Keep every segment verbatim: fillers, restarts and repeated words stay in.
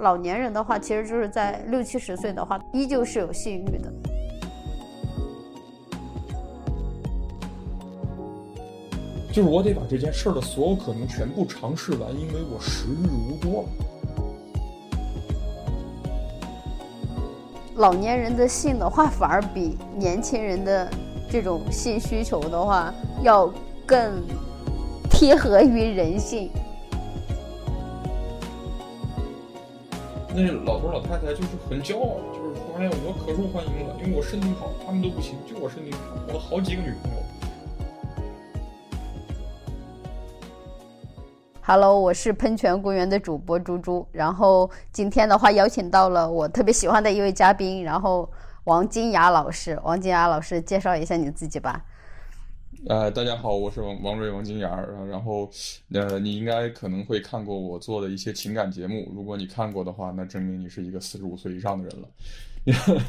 老年人的话，其实就是在六七十岁的话，依旧是有性欲的。 就是我得把这件事儿的所有可能全部尝试完，因为我时日无多了。 老年人的性的话，反而比年轻人的这种性需求的话，要更贴合于人性。 那老头老太太就是很骄傲，就是说：“哎呀，我可受欢迎了，因为我身体好，他们都不行，就我身体好，我好几个女朋友。” Hello， 我是喷泉公园的主播猪猪，然后今天的话邀请到了我特别喜欢的一位嘉宾，然后王金雅老师。王金雅老师，介绍一下你自己吧。 呃，大家好，我是王王瑞王金雅，然后呃，你应该可能会看过我做的一些情感节目，如果你看过的话，那证明你是一个四十五岁以上的人了。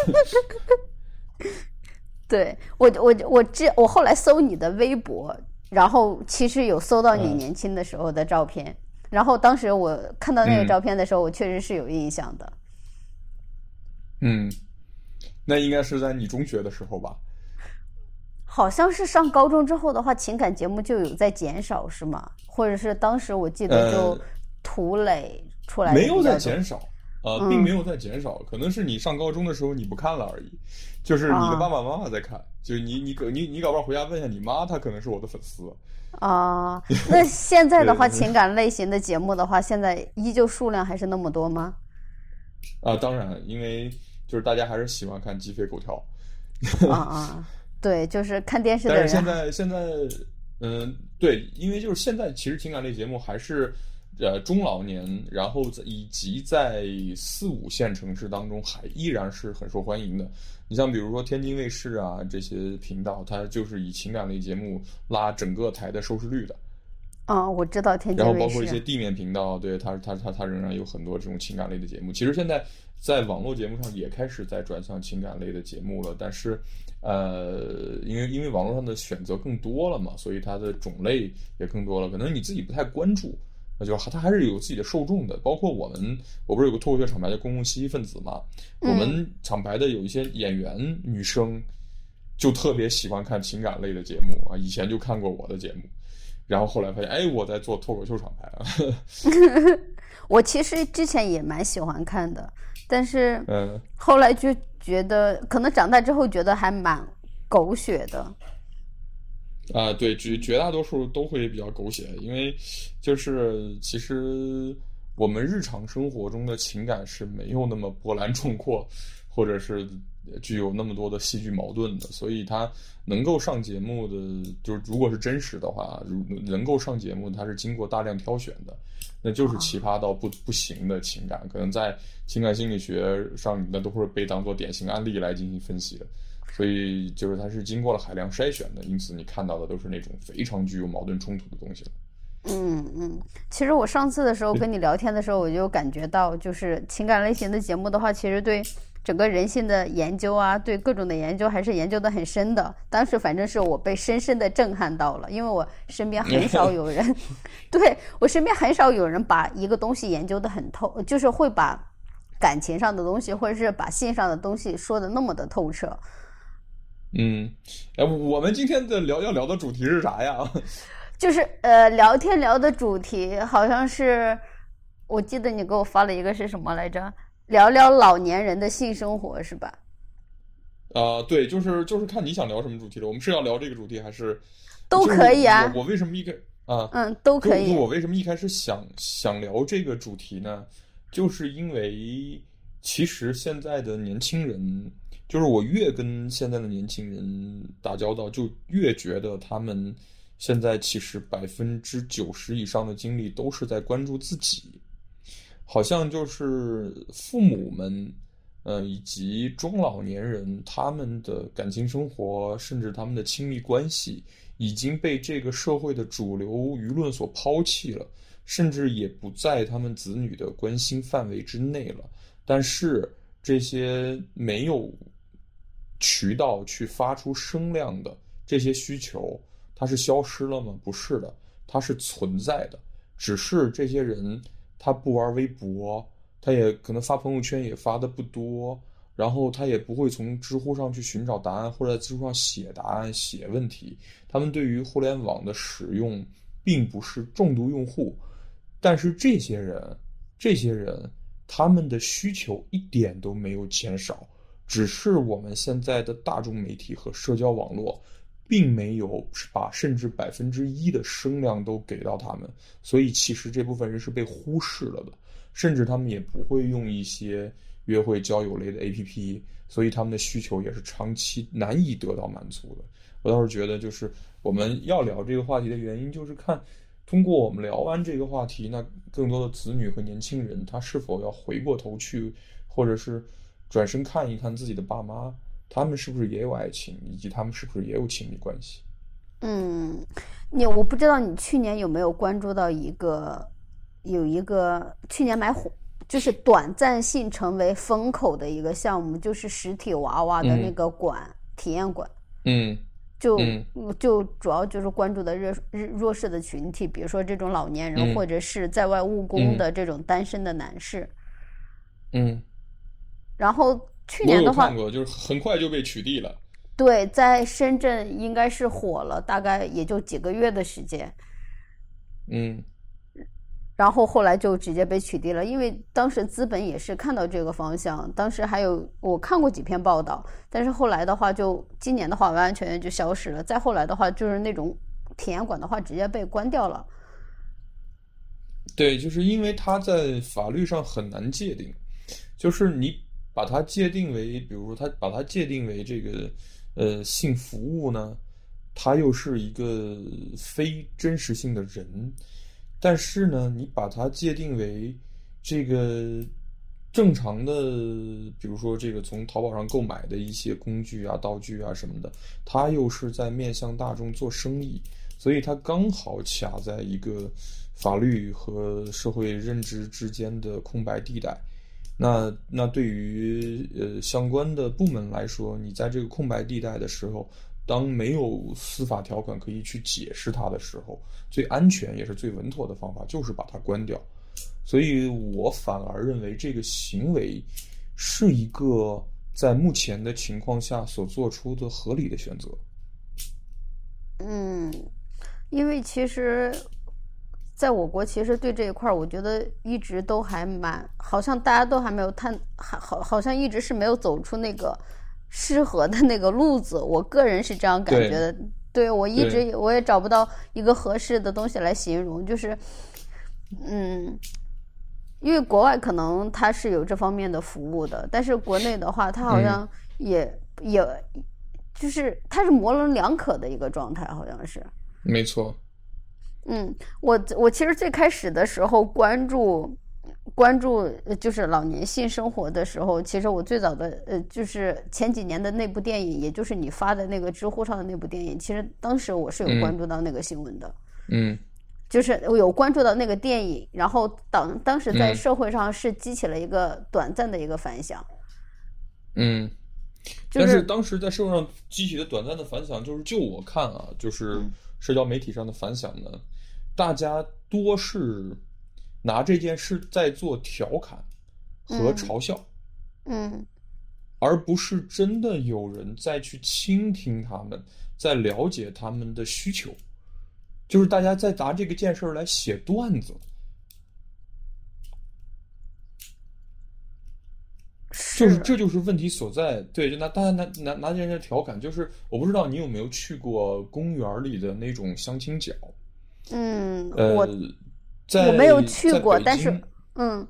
对，我我我这我后来搜你的微博。然后其实有搜到你年轻的时候的照片、嗯、然后当时我看到那个照片的时候、嗯、我确实是有印象的。 嗯，那应该是在你中学的时候吧？ 好像是上高中之后的话，情感节目就有在减少，是吗？或者是当时我记得就涂磊出来、呃、 没有在减少，呃，并没有在减少、嗯、可能是你上高中的时候你不看了而已，就是你的爸爸妈妈在看、啊、就是你你你你搞不好回家问一下你妈，她可能是我的粉丝啊。那现在的话情感类型的节目的话现在依旧数量还是那么多吗？ 啊，当然，因为就是大家还是喜欢看鸡飞狗跳啊啊，对，就是看电视的人。 但是现在现在嗯，对，因为就是现在其实情感类节目还是呃，中老年，然后以及在四五线城市当中，还依然是很受欢迎的。你像比如说天津卫视啊这些频道，它就是以情感类节目拉整个台的收视率的。 啊、哦，我知道天津卫视。 然后包括一些地面频道，对它它它它仍然有很多这种情感类的节目。其实现在在网络节目上也开始在转向情感类的节目了，但是呃，因为因为网络上的选择更多了嘛，所以它的种类也更多了。可能你自己不太关注。那就他还是有自己的受众的，包括我们，我不是有个脱口秀厂牌叫公共信息分子嘛、嗯？我们厂牌的有一些演员女生，就特别喜欢看情感类的节目啊。以前就看过我的节目，然后后来发现，哎，我在做脱口秀厂牌啊。 我其实之前也蛮喜欢看的，但是嗯，后来就觉得，可能长大之后觉得还蛮狗血的。 啊，对，绝绝大多数都会比较狗血，因为就是其实我们日常生活中的情感是没有那么波澜壮阔，或者是具有那么多的戏剧矛盾的，所以它能够上节目的，就是如果是真实的话，能够上节目，它是经过大量挑选的，那就是奇葩到不不行的情感，可能在情感心理学上，那都会被当作典型案例来进行分析的。所以就是它是经过了海量筛选的，因此你看到的都是那种非常具有矛盾冲突的东西了。 嗯嗯，其实我上次的时候跟你聊天的时候，我就感觉到，就是情感类型的节目的话，其实对整个人性的研究啊，对各种的研究还是研究的很深的。当时反正是我被深深的震撼到了，因为我身边很少有人，对我身边很少有人把一个东西研究的很透，就是会把感情上的东西或者是把性上的东西说的那么的透彻。 嗯，哎，我们今天的聊要聊的主题是啥呀？ 就是呃，聊天聊的主题好像是，我记得你给我发了一个是什么来着？聊聊老年人的性生活是吧？ 啊、呃，对，就是就是看你想聊什么主题了。我们是要聊这个主题还是都可以啊？ 我, 我为什么一开啊嗯都可以？ 我为什么一开始想想聊这个主题呢？就是因为其实现在的年轻人。就是我越跟现在的年轻人打交道，就越觉得他们现在其实百分之九十以上的精力都是在关注自己，好像就是父母们，呃，以及中老年人他们的感情生活，甚至他们的亲密关系，已经被这个社会的主流舆论所抛弃了，甚至也不在他们子女的关心范围之内了。但是这些没有渠道去发出声量的这些需求，它是消失了吗？不是的，它是存在的，只是这些人他不玩微博， 他也可能发朋友圈也发的不多，然后他也不会从知乎上去寻找答案，或者在知乎上写答案、写问题。他们对于互联网的使用并不是重度用户，但是这些人，这些人他们的需求一点都没有减少，只是我们现在的大众媒体和社交网络并没有把甚至百分之一的声量都给到他们，所以其实这部分人是被忽视了的，甚至他们也不会用一些约会交友类的 A P P， 所以他们的需求也是长期难以得到满足的。我倒是觉得，就是我们要聊这个话题的原因，就是看通过我们聊完这个话题，那更多的子女和年轻人，他是否要回过头去，或者是转身看一看自己的爸妈，他们是不是也有爱情，以及他们是不是也有亲密关系。 嗯，你我不知道你去年有没有关注到一个有一个去年买火就是短暂性成为风口的一个项目，就是实体娃娃的那个馆、嗯、体验馆。 嗯， 就、 嗯、 就主要就是关注的弱弱势的群体，比如说这种老年人、嗯、或者是在外务工的这种单身的男士。 嗯， 然后去年的话， 我有看过，就是很快就被取缔了。 对，在深圳应该是火了，大概也就几个月的时间。 嗯。 然后后来就直接被取缔了，因为当时资本也是看到这个方向，当时还有我看过几篇报道，但是后来的话就今年的话完完全全就消失了，再后来的话就是那种体验馆的话直接被关掉了。 对，就是因为它在法律上很难界定，就是你把它界定为，比如说它把它界定为这个呃性服务呢，它又是一个非真实性的人。但是呢，你把它界定为这个正常的，比如说这个从淘宝上购买的一些工具啊、道具啊什么的，它又是在面向大众做生意，所以它刚好卡在一个法律和社会认知之间的空白地带。那那对于呃相关的部门来说，你在这个空白地带的时候，当没有司法条款可以去解释它的时候，最安全也是最稳妥的方法就是把它关掉。所以我反而认为这个行为是一个在目前的情况下所做出的合理的选择。 嗯，因为其实在我国其实对这一块我觉得一直都还蛮，好像大家都还没有探，好好像一直是没有走出那个适合的那个路子，我个人是这样感觉的。 对, 对我一直我也找不到一个合适的东西来形容，就是嗯，因为国外可能它是有这方面的服务的，但是国内的话它好像也、嗯、也就是它是模棱两可的一个状态，好像是。 没错。 嗯，我我其实最开始的时候关注关注就是老年性生活的时候，其实我最早的呃就是前几年的那部电影，也就是你发的那个知乎上的那部电影，其实当时我是有关注到那个新闻的。 嗯， 就是我有关注到那个电影，然后当当时在社会上是激起了一个短暂的一个反响。 嗯， 就是、 但是当时在社会上激起的短暂的反响，就是就我看啊，就是社交媒体上的反响呢，嗯、大家多是拿这件事在做调侃和嘲笑， 嗯，嗯， 而不是真的有人再去倾听他们，在了解他们的需求，就是大家在拿这个件事来写段子，就是这就是问题所在。对，就拿大家拿拿拿这件事调侃，就是我不知道你有没有去过公园里的那种相亲角。 嗯， 呃我在我没有去过，但是嗯，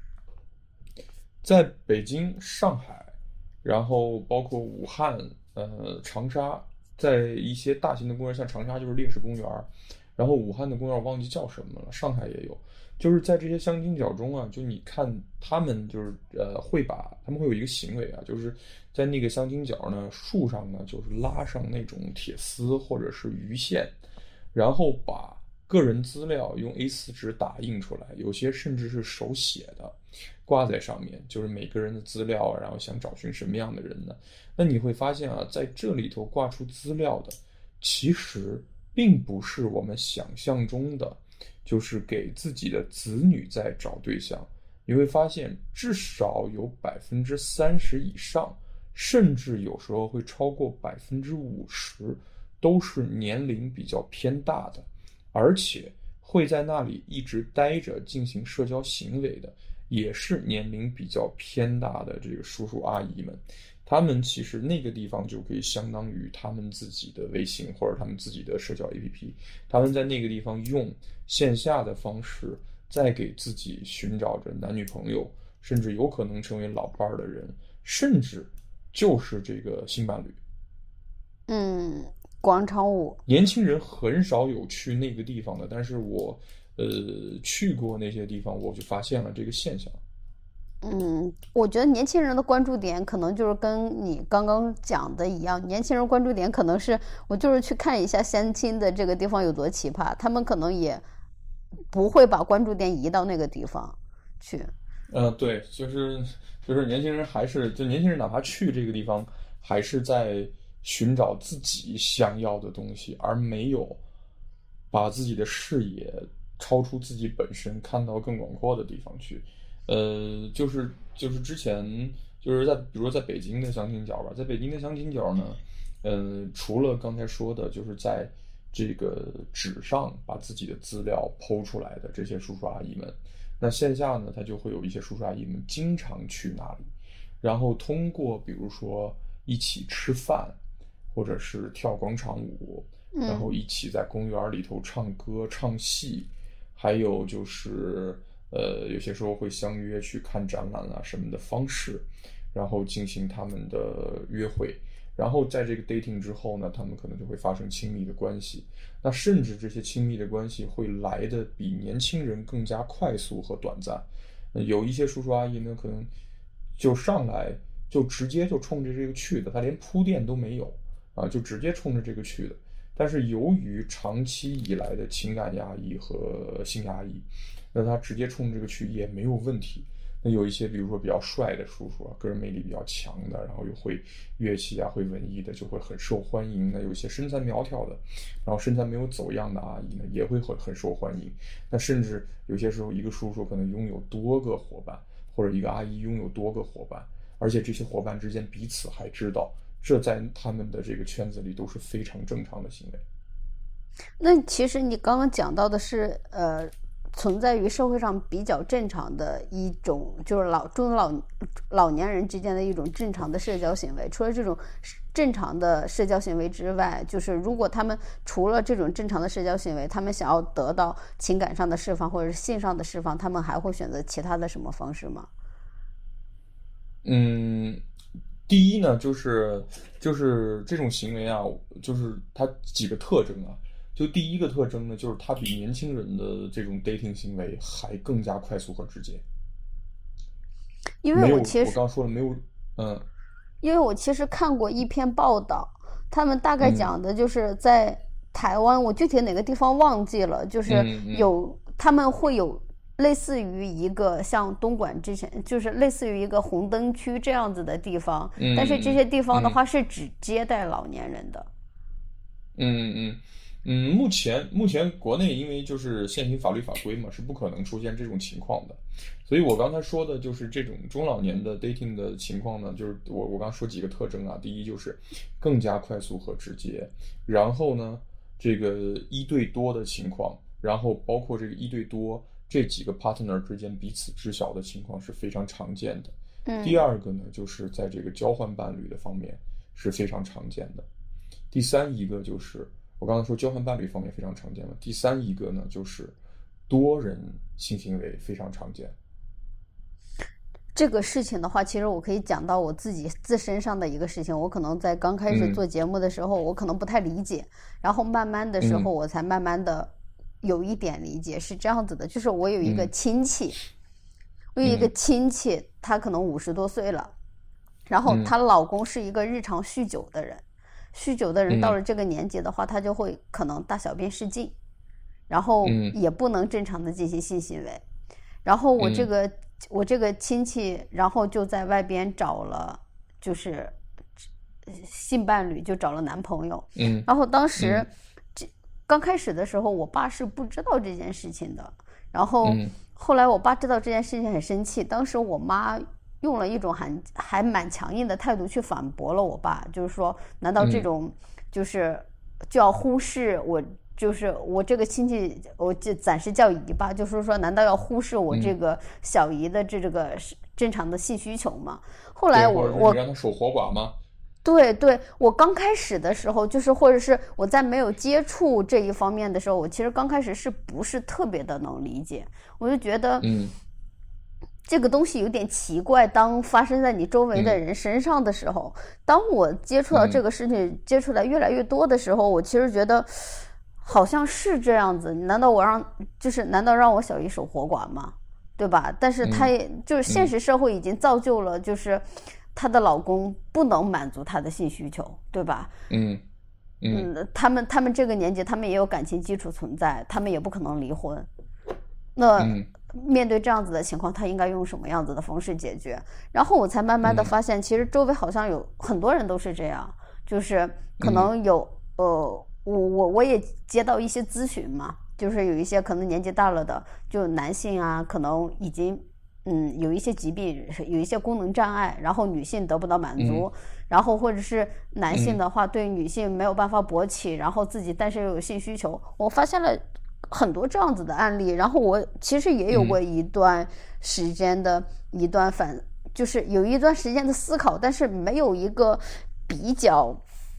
在北京、上海，然后包括武汉、呃长沙，在一些大型的公园，像长沙就是烈士公园，然后武汉的公园我忘记叫什么了，上海也有。就是在这些相亲角中啊，就你看他们就是呃会把他们会有一个行为啊，就是在那个相亲角呢，树上呢就是拉上那种铁丝或者是鱼线，然后把个人资料用 A 四 纸打印出来，有些甚至是手写的，挂在上面，就是每个人的资料，然后想找寻什么样的人呢？那你会发现啊，在这里头挂出资料的，其实并不是我们想象中的，就是给自己的子女在找对象， 你会发现至少有百分之三十以上，甚至有时候会超过百分之五十，都是年龄比较偏大的，而且会在那里一直待着进行社交行为的，也是年龄比较偏大的这个叔叔阿姨们。他们其实那个地方就可以相当于他们自己的微信或者他们自己的社交 A P P， 他们在那个地方用线下的方式再给自己寻找着男女朋友，甚至有可能成为老伴的人，甚至就是这个性伴侣。 嗯，广场舞， 年轻人很少有去那个地方的，但是我呃去过那些地方，我就发现了这个现象。 嗯，我觉得年轻人的关注点可能就是跟你刚刚讲的一样，年轻人关注点可能是我就是去看一下相亲的这个地方有多奇葩，他们可能也不会把关注点移到那个地方去。 呃，对，就是就是年轻人还是就年轻人哪怕去这个地方，还是在寻找自己想要的东西，而没有把自己的视野超出自己本身，看到更广阔的地方去。呃，就是就是之前就是在比如说在北京的相亲角吧，在北京的相亲角呢，呃，除了刚才说的，就是在这个纸上把自己的资料剖出来的这些叔叔阿姨们，那线下呢，他就会有一些叔叔阿姨们经常去那里，然后通过比如说一起吃饭，或者是跳广场舞，然后一起在公园里头唱歌唱戏，还有就是呃，有些时候会相约去看展览啊什么的方式，然后进行他们的约会，然后在这个 dating 之后呢，他们可能就会发生亲密的关系。那甚至这些亲密的关系会来的比年轻人更加快速和短暂。有一些叔叔阿姨呢，可能就上来就直接就冲着这个去的，他连铺垫都没有啊，就直接冲着这个去的。但是由于长期以来的情感压抑和性压抑，那他直接冲这个去也没有问题。那有一些比如说比较帅的叔叔啊，个人魅力比较强的，然后又会乐器啊会文艺的，就会很受欢迎。那有些身材苗条的，然后身材没有走样的阿姨呢，也会很很受欢迎。那甚至有些时候一个叔叔可能拥有多个伙伴，或者一个阿姨拥有多个伙伴，而且这些伙伴之间彼此还知道，这在他们的这个圈子里都是非常正常的行为。 那其实你刚刚讲到的是呃存在于社会上比较正常的一种，就是老中老老年人之间的一种正常的社交行为。除了这种正常的社交行为之外，就是如果他们除了这种正常的社交行为，他们想要得到情感上的释放或者是性上的释放，他们还会选择其他的什么方式吗？ 嗯，第一呢，就是就是这种行为啊，就是它几个特征啊。就第一个特征呢，就是它比年轻人的这种 dating 行为还更加快速和直接。 因为我其实我刚说了没有，嗯， 因为我其实看过一篇报道，他们大概讲的就是在台湾，嗯、我具体哪个地方忘记了，就是有、嗯嗯、他们会有类似于一个像东莞之前，就是类似于一个红灯区这样子的地方， 嗯、 但是这些地方的话是只接待老年人的。 嗯嗯。嗯，目前目前国内因为就是现行法律法规嘛，是不可能出现这种情况的。所以我刚才说的就是这种中老年的 dating 的情况呢，就是我我刚说几个特征啊，第一就是更加快速和直接，然后呢这个一对多的情况，然后包括这个一对多这几个 partner 之间彼此知晓的情况是非常常见的。 嗯， 第二个呢，就是在这个交换伴侣的方面是非常常见的。第三一个就是我刚才说交换伴侣方面非常常见了，第三一个呢就是多人性行为非常常见。 这个事情的话，其实我可以讲到我自己自身上的一个事情。我可能在刚开始做节目的时候，嗯、我可能不太理解，然后慢慢的时候，我才慢慢的有一点理解。嗯、是这样子的，就是我有一个亲戚，嗯、我有一个亲戚，她可能五十多岁了，然后她老公是一个日常酗酒的人。酗酒的人到了这个年纪的话，嗯、他就会可能大小便失禁，然后也不能正常的进行性行为。然后我这个、嗯、我这个亲戚，然后就在外边找了就是性伴侣，就找了男朋友。 嗯， 然后当时、嗯、刚开始的时候，我爸是不知道这件事情的。然后后来我爸知道这件事情很生气，当时我妈用了一种还还蛮强硬的态度去反驳了我爸，就是说难道这种就是就要忽视我，就是我这个亲戚，我就暂时叫姨吧，就是说难道要忽视我这个小姨的这这个正常的性需求吗？后来我我让他守活寡吗？ 对对，我刚开始的时候，就是或者是我在没有接触这一方面的时候，我其实刚开始是不是特别的能理解，我就觉得嗯。这个东西有点奇怪，当发生在你周围的人身上的时候，嗯、当我接触到这个事情、嗯、接触的越来越多的时候，我其实觉得好像是这样子。难道我让就是难道让我小姨守活寡吗？对吧？但是她也、嗯、就是现实社会已经造就了，就是她的老公不能满足她的性需求，对吧？ 嗯嗯, 嗯，他们他们这个年纪，他们也有感情基础存在，他们也不可能离婚。那、嗯面对这样子的情况，他应该用什么样子的方式解决？然后我才慢慢的发现，其实周围好像有很多人都是这样，就是可能有、嗯、呃，我我我也接到一些咨询嘛，就是有一些可能年纪大了的，就男性啊，可能已经嗯有一些疾病，有一些功能障碍，然后女性得不到满足，嗯、然后或者是男性的话，对女性没有办法勃起，然后自己但是又有性需求，我发现了很多这样子的案例，然后我其实也有过一段时间的、嗯、一段反，就是有一段时间的思考，但是没有一个比较，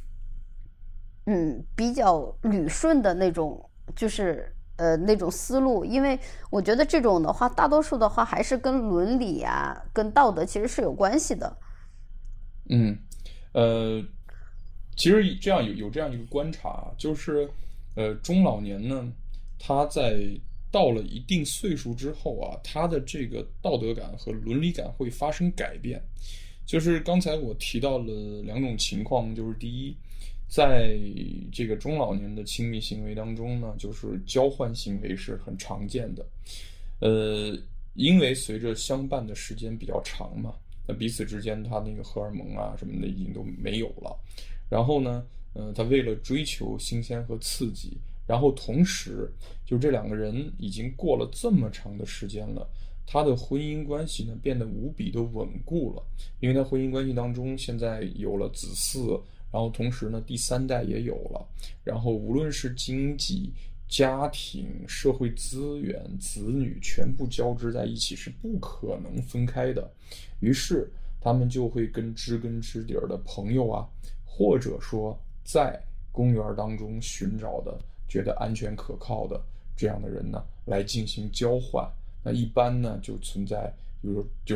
嗯，比较捋顺的那种，就是呃那种思路，因为我觉得这种的话，大多数的话还是跟伦理啊、跟道德其实是有关系的。 嗯，呃，其实这样有有这样一个观察，就是呃中老年呢。他在到了一定岁数之后啊，他的这个道德感和伦理感会发生改变。就是刚才我提到了两种情况，就是第一，在这个中老年的亲密行为当中呢，就是交换行为是很常见的。呃，因为随着相伴的时间比较长嘛，那彼此之间他那个荷尔蒙啊什么的已经都没有了。然后呢，呃，他为了追求新鲜和刺激。然后同时，就这两个人已经过了这么长的时间了，他的婚姻关系呢变得无比的稳固了，因为他婚姻关系当中现在有了子嗣，然后同时呢第三代也有了，然后无论是经济、家庭、社会资源、子女全部交织在一起，是不可能分开的。于是他们就会跟知根知底的朋友啊，或者说在公园当中寻找的觉得安全可靠的这样的人呢，来进行交换。那一般呢，就存在，比如说就是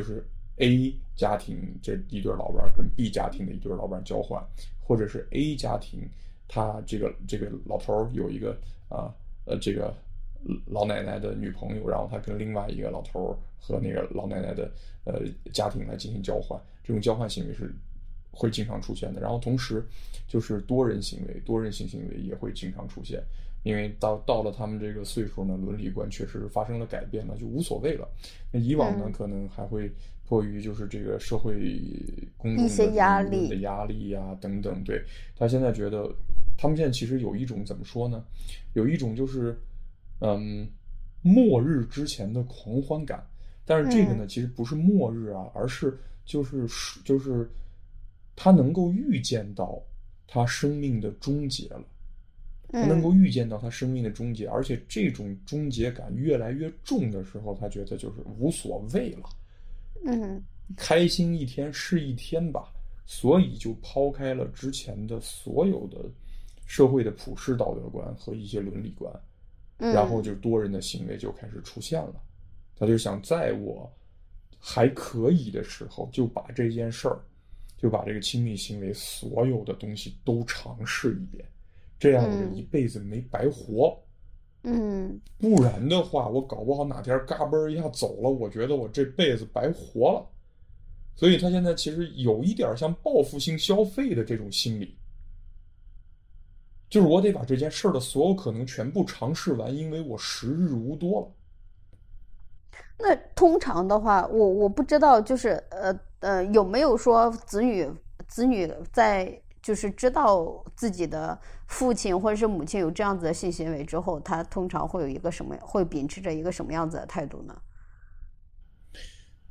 A 家庭这一对老伴跟 B 家庭的一对老伴交换，或者是 A 家庭他这个这个老头有一个啊呃这个老奶奶的女朋友，然后他跟另外一个老头和那个老奶奶的呃家庭来进行交换，这种交换行为是会经常出现的。然后同时就是多人行为，多人性行为也会经常出现，因为到到了他们这个岁数呢，伦理观确实发生了改变了，就无所谓了。那以往呢，嗯、可能还会迫于就是这个社会公众的一些压力的压力啊等等。对，他现在觉得，他们现在其实有一种怎么说呢？有一种就是嗯，末日之前的狂欢感。但是这个呢，嗯、其实不是末日啊，而是就是就是他能够预见到他生命的终结了。他能够预见到他生命的终结，嗯、而且这种终结感越来越重的时候，他觉得就是无所谓了， 嗯， 开心一天是一天吧，所以就抛开了之前的所有的社会的普世道德观和一些伦理观， 嗯、 然后就多人的行为就开始出现了。他就想在我还可以的时候，就把这件事儿，就把这个亲密行为所有的东西都尝试一遍。这样我这一辈子没白活， 嗯， 不然的话，我搞不好哪天嘎嘣一下走了，我觉得我这辈子白活了。所以他现在其实有一点像报复性消费的这种心理，就是我得把这件事儿的所有可能全部尝试完，因为我时日无多了。 那通常的话，我我不知道，就是呃呃，有没有说子女子女在。就是知道自己的父亲或者是母亲有这样子的性行为之后，他通常会有一个什么，会秉持着一个什么样子的态度呢？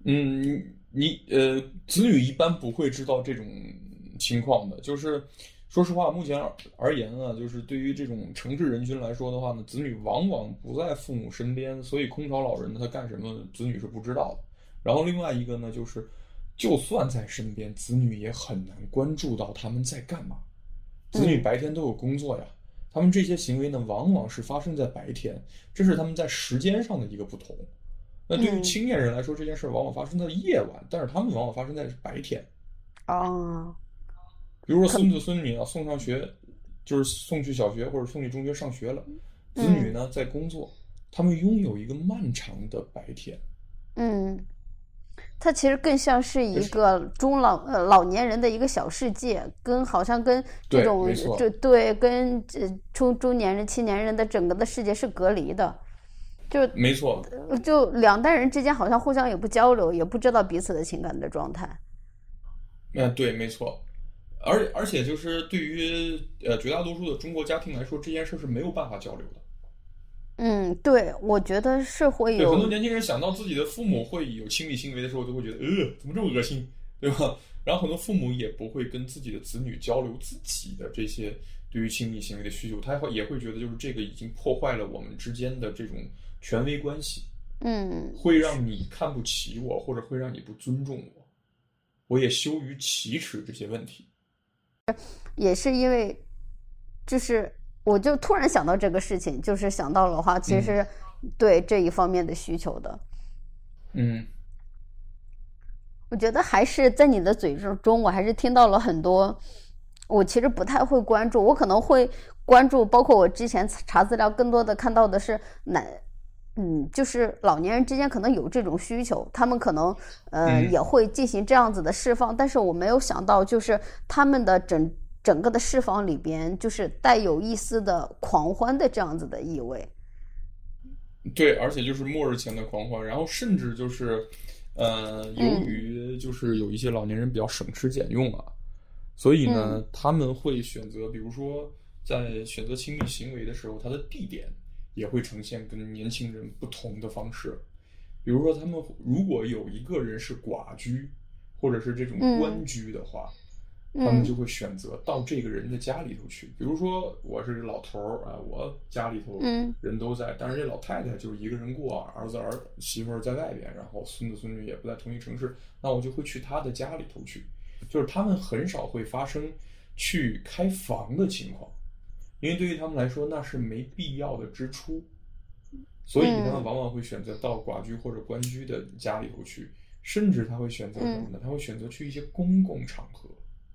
嗯，你呃，子女一般不会知道这种情况的。就是说实话，目前而言啊，就是对于这种城市人群来说的话呢，子女往往不在父母身边，所以空巢老人呢，他干什么，子女是不知道的。然后另外一个呢，就是就算在身边，子女也很难关注到他们在干嘛。子女白天都有工作呀，他们这些行为呢，往往是发生在白天，这是他们在时间上的一个不同。那对于青年人来说，这件事往往发生在夜晚，但是他们往往发生在白天。 哦， 比如说孙子孙女啊，送上学，就是送去小学或者送去中学上学了，子女呢在工作，他们拥有一个漫长的白天。 嗯，它其实更像是一个中老呃老年人的一个小世界，跟好像跟这种就对跟呃中中年人、青年人的整个的世界是隔离的。就没错， 就两代人之间好像互相也不交流，也不知道彼此的情感的状态。 嗯，对，没错。而而且就是对于呃绝大多数的中国家庭来说，这件事是没有办法交流的。 嗯，对，我觉得是会有很多年轻人想到自己的父母会有亲密行为的时候，都会觉得呃怎么这么恶心，对吧？然后很多父母也不会跟自己的子女交流自己的这些对于亲密行为的需求，他会也会觉得就是这个已经破坏了我们之间的这种权威关系， 嗯， 会让你看不起我，或者会让你不尊重我，我也羞于启齿这些问题。 也是因为就是我就突然想到这个事情，就是想到了话其实对这一方面的需求的。 嗯， 我觉得还是在你的嘴中我还是听到了很多我其实不太会关注，我可能会关注包括我之前查资料更多的看到的是男嗯，就是老年人之间可能有这种需求，他们可能呃、嗯、也会进行这样子的释放，但是我没有想到就是他们的整整个的释放里边就是带有一丝的狂欢的这样子的意味。 对，而且就是末日前的狂欢，然后甚至就是呃由于就是有一些老年人比较省吃俭用啊、嗯、所以呢、嗯、他们会选择比如说在选择亲密行为的时候，他的地点也会呈现跟年轻人不同的方式。比如说他们如果有一个人是寡居或者是这种官居的话、嗯、他们就会选择到这个人的家里头去。比如说我是老头啊，我家里头人都在、嗯、但是这老太太就是一个人过，儿子儿媳妇儿在外边，然后孙子孙女也不在同一城市，那我就会去他的家里头去。就是他们很少会发生去开房的情况，因为对于他们来说那是没必要的支出，所以他们往往会选择到寡居或者官居的家里头去，甚至他会选择什么呢？他会选择去一些公共场合。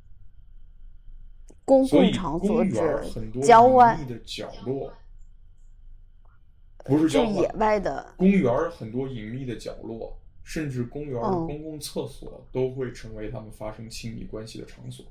公共场所指很多郊外隐秘的角落，不是郊外， 野外的公园很多隐秘的角落，甚至公园的公共厕所都会成为他们发生亲密关系的场所。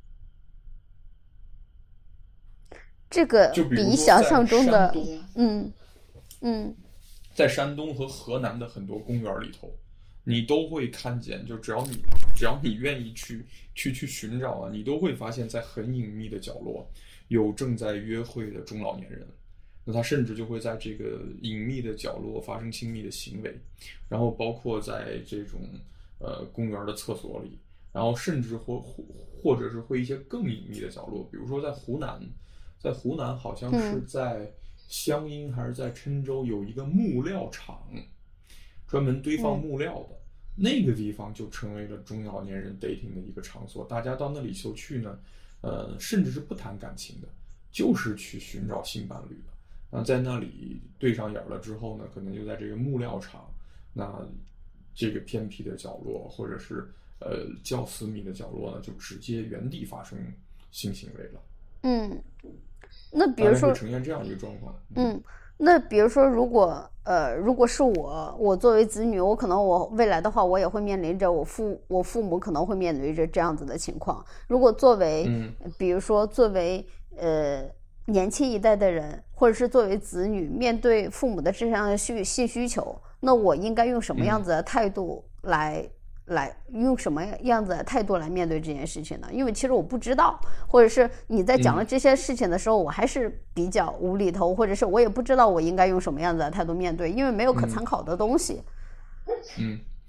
这个比想象中的，嗯嗯， 在山东和河南的很多公园里头，你都会看见，就只要你只要你愿意去去去寻找啊，你都会发现在很隐秘的角落有正在约会的中老年人。那他甚至就会在这个隐秘的角落发生亲密的行为，然后包括在这种呃公园的厕所里，然后甚至或或或者是会一些更隐秘的角落，比如说在湖南，在湖南好像是在湘阴还是在郴州有一个木料厂，专门堆放木料的、嗯、那个地方就成为了中老年人 dating 的一个场所。大家到那里就去呢，呃，甚至是不谈感情的，就是去寻找性伴侣的。那在那里对上眼了之后呢，可能就在这个木料厂，那这个偏僻的角落或者是呃较私密的角落呢，就直接原地发生性行为了。 嗯，那比如说会呈现这样一个状况。 嗯，那比如说如果呃如果是我我作为子女，我可能我未来的话，我也会面临着我父我父母可能会面临着这样子的情况。如果作为、嗯、比如说作为呃年轻一代的人，或者是作为子女面对父母的这样的需性需求，那我应该用什么样子的态度来、嗯、来用什么样子的态度来面对这件事情呢？因为其实我不知道，或者是你在讲了这些事情的时候、嗯、我还是比较无厘头，或者是我也不知道我应该用什么样子的态度面对，因为没有可参考的东西。 嗯，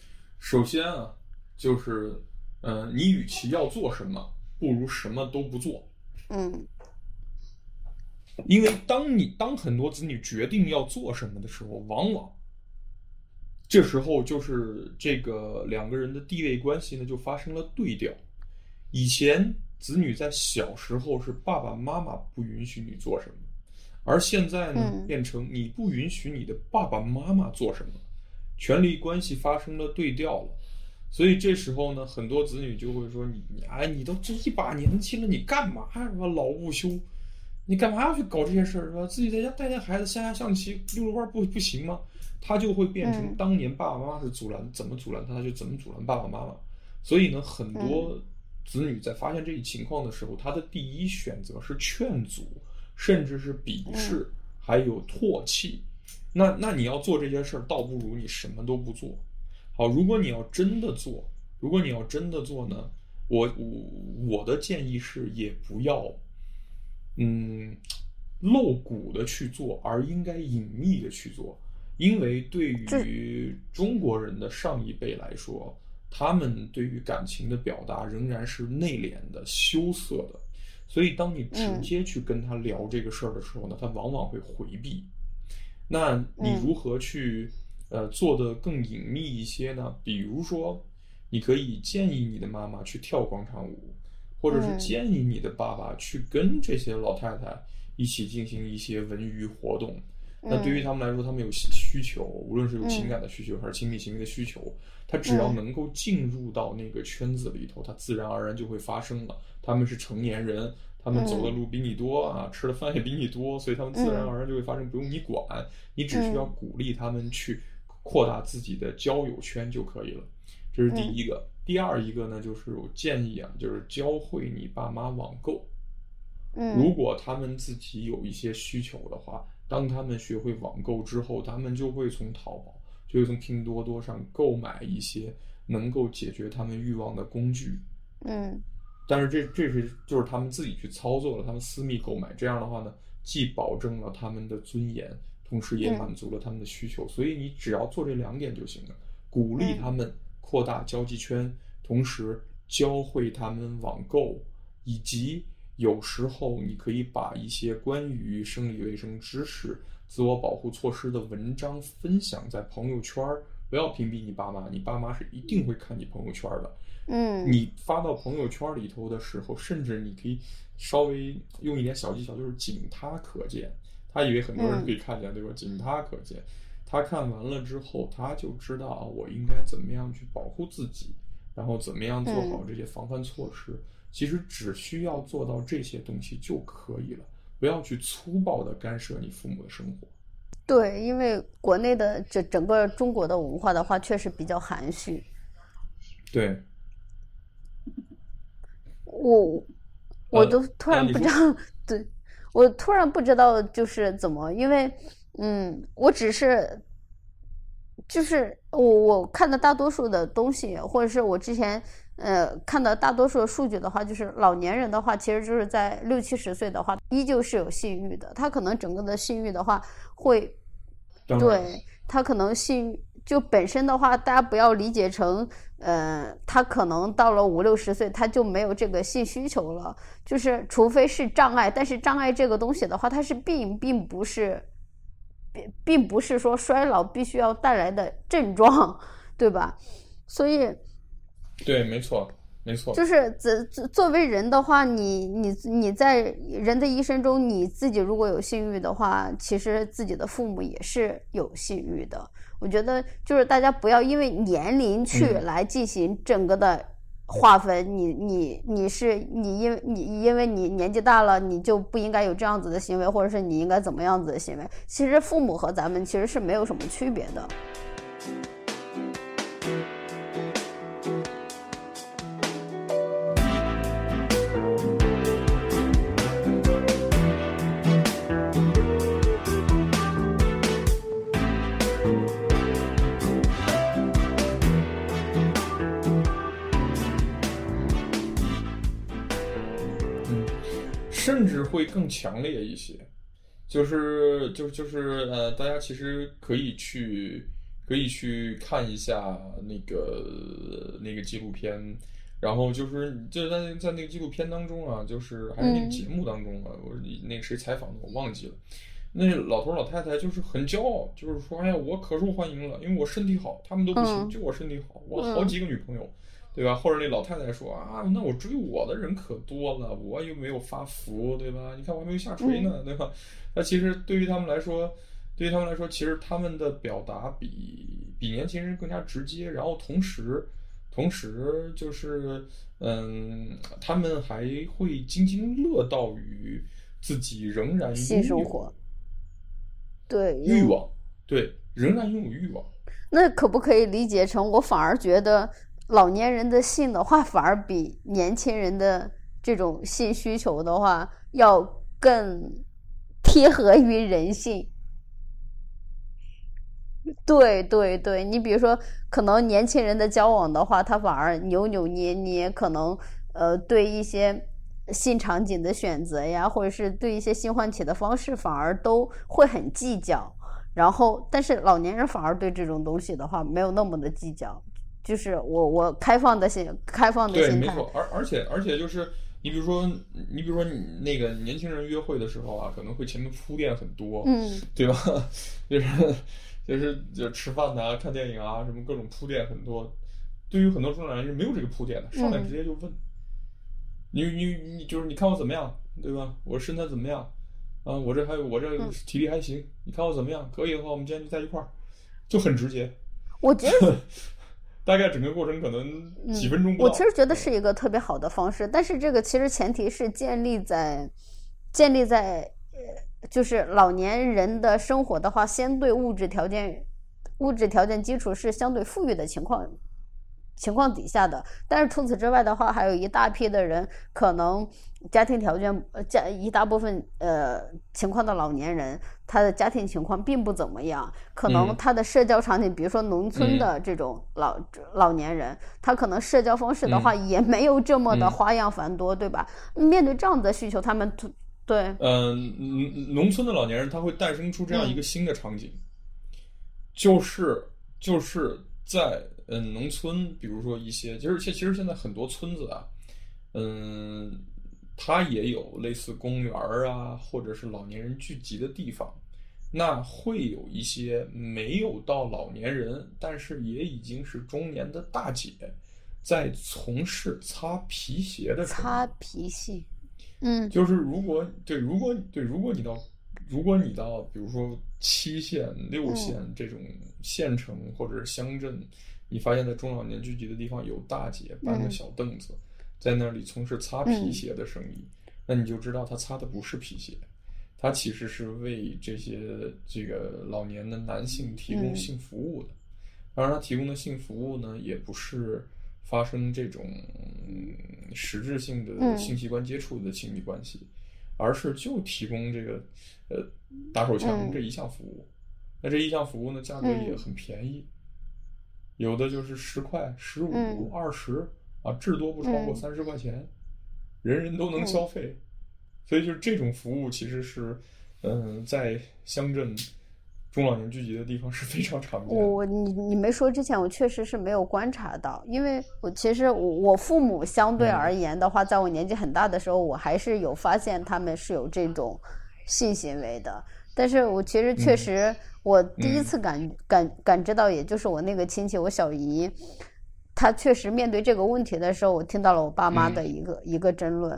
首先啊，就是，呃，你与其要做什么，不如什么都不做。 嗯， 因为当你当很多子女决定要做什么的时候，往往这时候就是这个两个人的地位关系呢就发生了对调。以前子女在小时候是爸爸妈妈不允许你做什么，而现在呢、 嗯、 变成你不允许你的爸爸妈妈做什么，权力关系发生了对调了。所以这时候呢，很多子女就会说你你哎，你都这一把年纪了，你干嘛是吧？老不休，你干嘛要去搞这些事儿是吧？自己在家带带孩子，下下象棋、溜溜弯不不行吗？他就会变成当年爸爸妈妈是阻拦，怎么阻拦他，他就怎么阻拦爸爸妈妈。所以呢，很多子女在发现这一情况的时候，他的第一选择是劝阻，甚至是鄙视，还有唾弃。那那你要做这些事儿，倒不如你什么都不做。好，如果你要真的做，如果你要真的做呢，我我我的建议是，也不要，嗯，露骨的去做，而应该隐秘的去做，因为对于中国人的上一辈来说，他们对于感情的表达仍然是内敛的、羞涩的，所以当你直接去跟他聊这个事儿的时候呢，他往往会回避。那你如何去？呃，做的更隐秘一些呢？比如说，你可以建议你的妈妈去跳广场舞，或者是建议你的爸爸去跟这些老太太一起进行一些文娱活动。嗯、那对于他们来说，他们有需求，无论是有情感的需求还是亲密行为的需求，他只要能够进入到那个圈子里头，他自然而然就会发生了。他们是成年人，他们走的路比你多啊，吃的饭也比你多，所以他们自然而然就会发生，不用你管，你只需要鼓励他们去扩大自己的交友圈就可以了，这是第一个。嗯、第二一个呢，就是我建议啊，就是教会你爸妈网购。嗯，如果他们自己有一些需求的话，当他们学会网购之后，他们就会从淘宝，就会从拼多多上购买一些能够解决他们欲望的工具。嗯，但是这这是就是他们自己去操作了，他们私密购买，这样的话呢，既保证了他们的尊严，同时也满足了他们的需求，嗯、所以你只要做这两点就行了，鼓励他们扩大交际圈，嗯、同时教会他们网购，以及有时候你可以把一些关于生理卫生知识、自我保护措施的文章分享在朋友圈，不要屏蔽你爸妈，你爸妈是一定会看你朋友圈的。嗯，你发到朋友圈里头的时候，甚至你可以稍微用一点小技巧，就是仅他可见。他以为很多人可以看见，嗯、对吧？仅他可见，他看完了之后，他就知道啊，我应该怎么样去保护自己，然后怎么样做好这些防范措施。嗯、其实只需要做到这些东西就可以了，不要去粗暴的干涉你父母的生活。 对，因为国内的这整个中国的文化的话，确实比较含蓄。 对。 我我都突然不知道，呃、对。我突然不知道就是怎么，因为嗯，我只是就是我我看的大多数的东西，或者是我之前呃看的大多数的数据的话，就是老年人的话，其实就是在六七十岁的话，依旧是有性欲的。他可能整个的性欲的话会，对他可能性就本身的话，大家不要理解成，呃，他可能到了五六十岁，他就没有这个性需求了。就是除非是障碍，但是障碍这个东西的话，它是并并不是，并并不是说衰老必须要带来的症状，对吧？所以， 对，没错。没错， 就是作作为人的话，你你你在人的一生中，你自己如果有性欲的话，其实自己的父母也是有性欲的。我觉得就是大家不要因为年龄去来进行整个的划分，嗯、你你你是你因你因为你年纪大了，你就不应该有这样子的行为，或者是你应该怎么样子的行为。其实父母和咱们其实是没有什么区别的。 甚至会更强烈一些，就是就就是呃，大家其实可以去可以去看一下那个那个纪录片。然后就是就在在那个纪录片当中啊，就是还是那个节目当中啊，我那个谁采访的我忘记了。那老头老太太就是很骄傲，就是说，哎呀，我可受欢迎了，因为我身体好，他们都不行，就我身体好，我好几个女朋友，对吧？或者那老太太说啊，那我追我的人可多了，我又没有发福，对吧？你看我还没有下垂呢，对吧？那其实对于他们来说，对于他们来说，其实他们的表达比比年轻人更加直接，然后同时。同时就是，嗯，他们还会津津乐道于自己仍然性生活，对欲望，对，仍然拥有欲望。 那可不可以理解成，我反而觉得老年人的性的话，反而比年轻人的这种性需求的话，要更贴合于人性？对对对，你比如说，可能年轻人的交往的话，他反而扭扭捏捏，可能呃对一些性场景的选择呀，或者是对一些性唤起的方式，反而都会很计较。然后，但是老年人反而对这种东西的话，没有那么的计较，就是我我开放的心，开放的心态。 对，没错，而而且而且就是。你比如说，你比如说，你那个年轻人约会的时候啊，可能会前面铺垫很多， 嗯， 对吧？就是就是就吃饭呐、啊、看电影啊，什么各种铺垫很多。对于很多中老年人没有这个铺垫的，上来直接就问，嗯、你你你就是你看我怎么样，对吧？我身材怎么样？啊，我这还有我这体力还行，嗯、你看我怎么样？可以的话，我们今天就在一块儿，就很直接。 我觉得。 大概整个过程可能几分钟不到、 嗯、我其实觉得是一个特别好的方式，但是这个其实前提是建立在建立在呃，就是老年人的生活的话，相对物质条件物质条件基础是相对富裕的情况情况底下的。但是除此之外的话，还有一大批的人可能家庭条件呃家一大部分呃情况的老年人，他的家庭情况并不怎么样，可能他的社交场景、嗯、比如说农村的这种老、嗯、老年人，他可能社交方式的话也没有这么的花样繁多、嗯、对吧？面对这样的需求，他们对嗯、呃、农村的老年人他会诞生出这样一个新的场景、嗯、就是就是在嗯农村，比如说一些其实其实现在很多村子啊，嗯它也有类似公园啊，或者是老年人聚集的地方，那会有一些没有到老年人，但是也已经是中年的大姐，在从事擦皮鞋的生意。 擦皮鞋，嗯， 就是如果对，如果对，如果你到，如果你到，比如说七线、六线这种县城或者是乡镇，嗯、你发现在中老年聚集的地方有大姐搬个小凳子。嗯，在那里从事擦皮鞋的生意、嗯、那你就知道他擦的不是皮鞋，他其实是为这些这个老年的男性提供性服务的。当然他提供的性服务呢，也不是发生这种、嗯、实质性的性器官接触的亲密关系、嗯、而是就提供这个呃打手枪这一项服务、嗯、那这一项服务呢，价格也很便宜、嗯、有的就是十块、十五、二十啊，至多不超过三十块钱、嗯，人人都能消费、嗯，所以就是这种服务其实是，嗯、呃，在乡镇中老年聚集的地方是非常常见的。 我你你没说之前，我确实是没有观察到，因为我其实我我父母相对而言的话、嗯，在我年纪很大的时候，我还是有发现他们是有这种性行为的，但是我其实确实、嗯、我第一次感、嗯、感感知到，也就是我那个亲戚，我小姨。他确实面对这个问题的时候，我听到了我爸妈的一个、嗯、一个争论。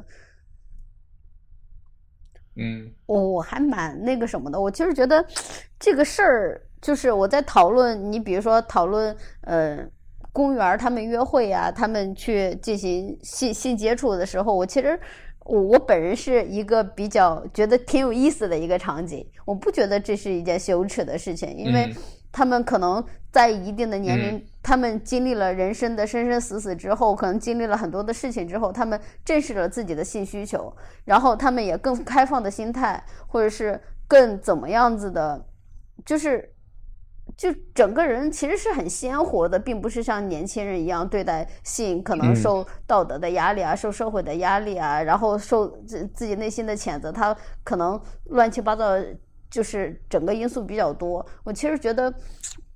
嗯， 我我还蛮那个什么的，我其实觉得这个事儿，就是我在讨论，你比如说讨论呃公园他们约会呀、啊，他们去进行性性接触的时候，我其实我我本人是一个比较觉得挺有意思的一个场景，我不觉得这是一件羞耻的事情，因为他们可能在一定的年龄、嗯、他们经历了人生的生生死死之后，可能经历了很多的事情之后，他们正视了自己的性需求，然后他们也更开放的心态，或者是更怎么样子的，就是就整个人其实是很鲜活的，并不是像年轻人一样对待性可能受道德的压力啊、嗯、受社会的压力啊，然后受自己内心的谴责，他可能乱七八糟，就是整个因素比较多。我其实觉得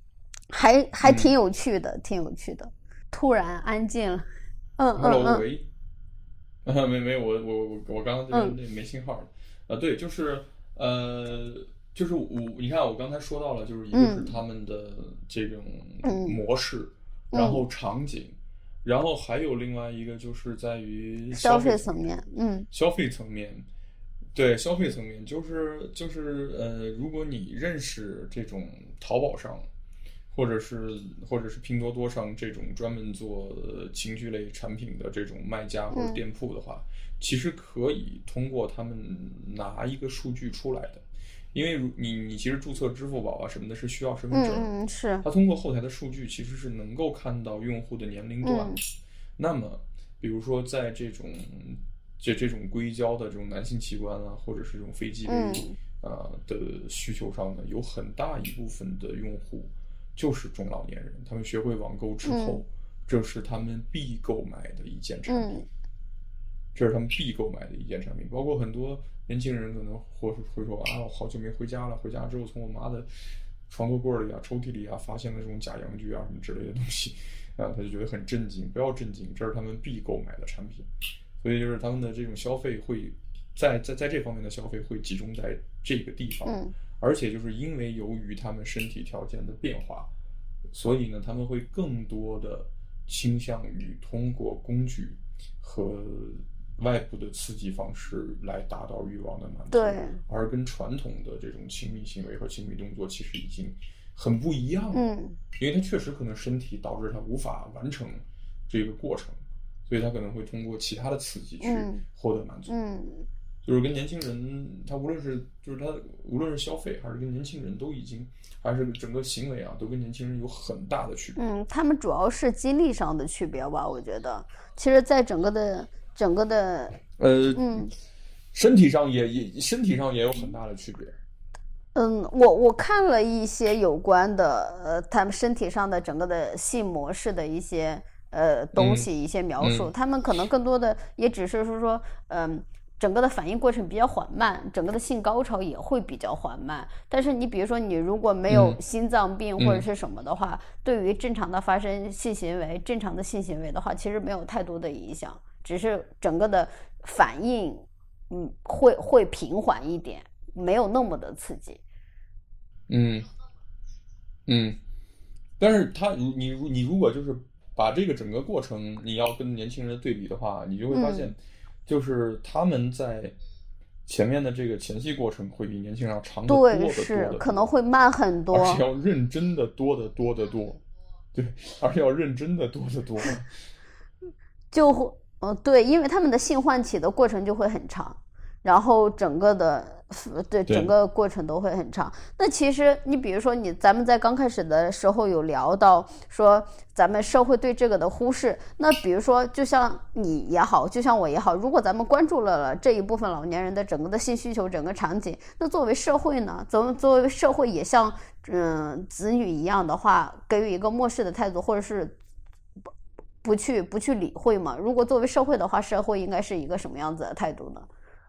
还还挺有趣的，嗯、挺有趣的。突然安静了，嗯嗯嗯。 Hello， 喂，啊，没没，我我我我刚刚这边没信号了，啊、嗯，对，就是呃，就是我，你看我刚才说到了，就是一个是他们的这种模式， 嗯、 然后场景。嗯然后还有另外一个就是在于消费层面，嗯， 消费层面，对，消费层面就是就是呃，如果你认识这种淘宝上，或者是或者是拼多多上这种专门做情趣类产品的这种卖家或者店铺的话， 嗯、 其实可以通过他们拿一个数据出来的。因为你你其实注册支付宝啊什么的是需要身份证， 嗯嗯是。 它通过后台的数据其实是能够看到用户的年龄段。 嗯、 那么，比如说在这种这这种硅胶的这种男性器官啊，或者是这种非肌类啊、呃、的需求上呢，有很大一部分的用户就是中老年人，他们学会网购之后， 嗯、 这是他们必购买的一件产品。 嗯这是他们必购买的一件产品，包括很多年轻人可能或是会说啊，我好久没回家了，回家之后从我妈的床头柜里啊、抽屉里啊发现了这种假阳具啊什么之类的东西，啊，他就觉得很震惊。不要震惊，这是他们必购买的产品，所以就是他们的这种消费会在在在这方面的消费会集中在这个地方， 嗯、 而且就是因为由于他们身体条件的变化，所以呢，他们会更多的倾向于通过工具和外部的刺激方式来达到欲望的满足， 对， 而跟传统的这种亲密行为和亲密动作其实已经很不一样了。 嗯， 因为它确实可能身体导致它无法完成这个过程，所以他可能会通过其他的刺激去获得满足。 嗯，嗯就是跟年轻人，他无论是就是他无论是消费还是跟年轻人都已经，还是整个行为啊，都跟年轻人有很大的区别。 嗯，他们主要是精力上的区别吧，我觉得。其实，在整个的。整个的呃， 嗯， 身体上也也身体上也有很大的区别。 嗯，我我看了一些有关的呃，他们身体上的整个的性模式的一些呃东西、嗯、一些描述、嗯，他们可能更多的也只是说说，嗯、呃，整个的反应过程比较缓慢，整个的性高潮也会比较缓慢。但是你比如说，你如果没有心脏病或者是什么的话，嗯、对于正常的发生性行为、正常的性行为的话，其实没有太多的影响。只是整个的反应，嗯，会会平缓一点，没有那么的刺激。 嗯嗯，但是他你你如果就是把这个整个过程你要跟年轻人对比的话，你就会发现， 嗯、 就是他们在前面的这个前戏过程会比年轻人要长得多得多对，是可能会慢很多， 而且要认真的多得多得多，对，而且要认真的多得多， 就会。嗯，对，因为他们的性唤起的过程就会很长，然后整个的对整个过程都会很长。那其实你比如说你咱们在刚开始的时候有聊到说咱们社会对这个的忽视，那比如说就像你也好，就像我也好，如果咱们关注了这一部分老年人的整个的性需求整个场景，那作为社会呢，作作为社会也像嗯子女一样的话，给予一个漠视的态度，或者是不去不去理会嘛？如果作为社会的话，社会应该是一个什么样子的态度呢？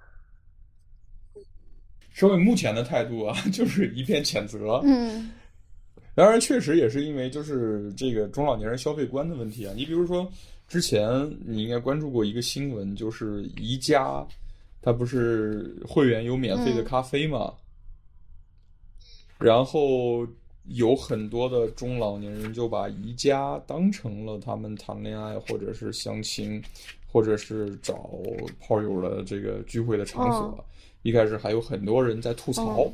社会目前的态度啊，就是一片谴责。 嗯， 当然，确实也是因为就是这个中老年人消费观的问题啊。你比如说，之前你应该关注过一个新闻，就是宜家，它不是会员有免费的咖啡嘛？嗯、然后。有很多的中老年人就把宜家当成了他们谈恋爱或者是相亲或者是找炮友的这个聚会的场所、哦、一开始还有很多人在吐槽、哦、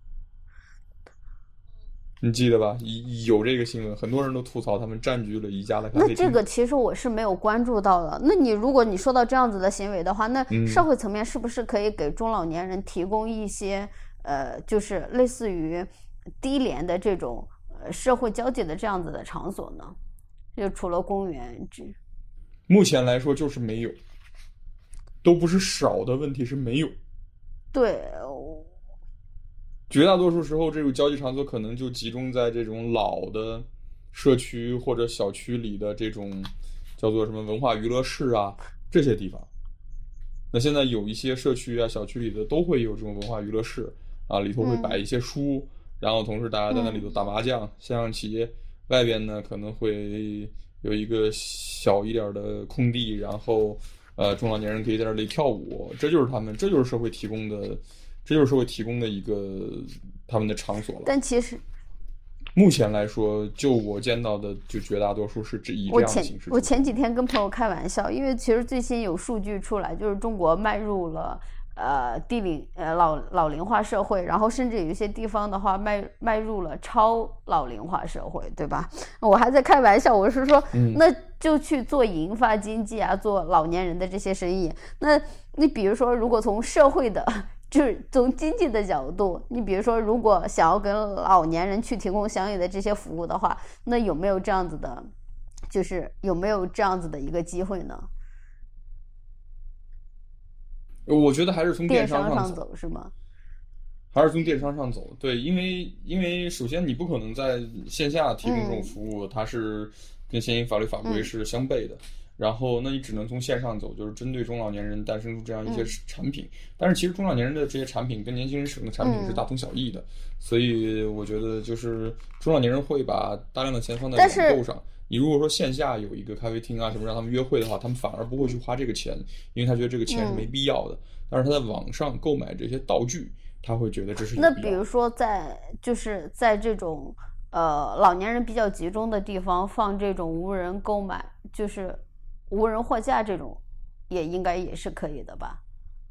你记得吧？有这个新闻，很多人都吐槽他们占据了宜家的咖啡厅。 那这个其实我是没有关注到的。那你如果你说到这样子的行为的话，那社会层面是不是可以给中老年人提供一些、嗯、呃，就是类似于低廉的这种呃社会交际的这样子的场所呢？就除了公园这， 目前来说就是没有，都不是少的问题，是没有。 对， 绝大多数时候这种交际场所可能就集中在这种老的社区或者小区里的这种叫做什么文化娱乐室啊这些地方。那现在有一些社区啊小区里的都会有这种文化娱乐室啊，里头会摆一些书、嗯，然后同时大家在那里头打麻将、嗯、下象棋， 外边呢可能会有一个小一点的空地，然后呃中老年人可以在这里跳舞，这就是他们，这就是社会提供的，这就是社会提供的一个他们的场所了。 但其实目前来说，就我见到的，就绝大多数是以这样的形式。 我前几天跟朋友开玩笑，因为其实最新有数据出来，就是中国迈入了呃低龄呃老老龄化社会，然后甚至有一些地方的话迈迈入了超老龄化社会，对吧？我还在开玩笑，我是说， 嗯、 那就去做银发经济啊，做老年人的这些生意。那你比如说，如果从社会的就是从经济的角度，你比如说如果想要跟老年人去提供相应的这些服务的话，那有没有这样子的，就是有没有这样子的一个机会呢？ 我觉得还是从电商上走是吗？ 还是从电商上走，对，因为因为首先你不可能在线下提供这种服务，嗯、它是跟现行法律法规是相悖的。嗯、然后，那你只能从线上走，就是针对中老年人诞生出这样一些产品。嗯、但是其实中老年人的这些产品跟年轻人使用的产品是大同小异的，嗯、所以我觉得就是中老年人会把大量的钱放在网购上。你如果说线下有一个咖啡厅啊什么让他们约会的话，他们反而不会去花这个钱，因为他觉得这个钱是没必要的。嗯、但是他在网上购买这些道具，他会觉得这是有必要的。 那比如说在就是在这种呃老年人比较集中的地方放这种无人购买，就是无人货架这种，也应该也是可以的吧？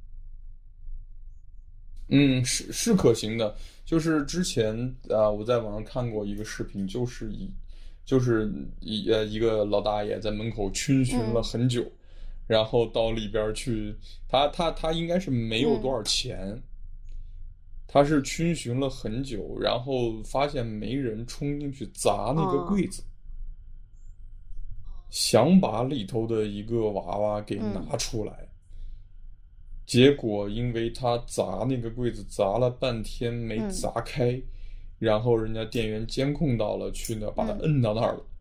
嗯，是是可行的。就是之前啊、呃，我在网上看过一个视频，就是以就是一呃一个老大爷在门口逡巡了很久，嗯、然后到里边去，他他他应该是没有多少钱。嗯他是逡巡了很久，然后发现没人冲进去砸那个柜子，哦、想把里头的一个娃娃给拿出来，嗯、结果因为他砸那个柜子砸了半天没砸开，嗯、然后人家店员监控到了，去那把他摁到那儿了。嗯、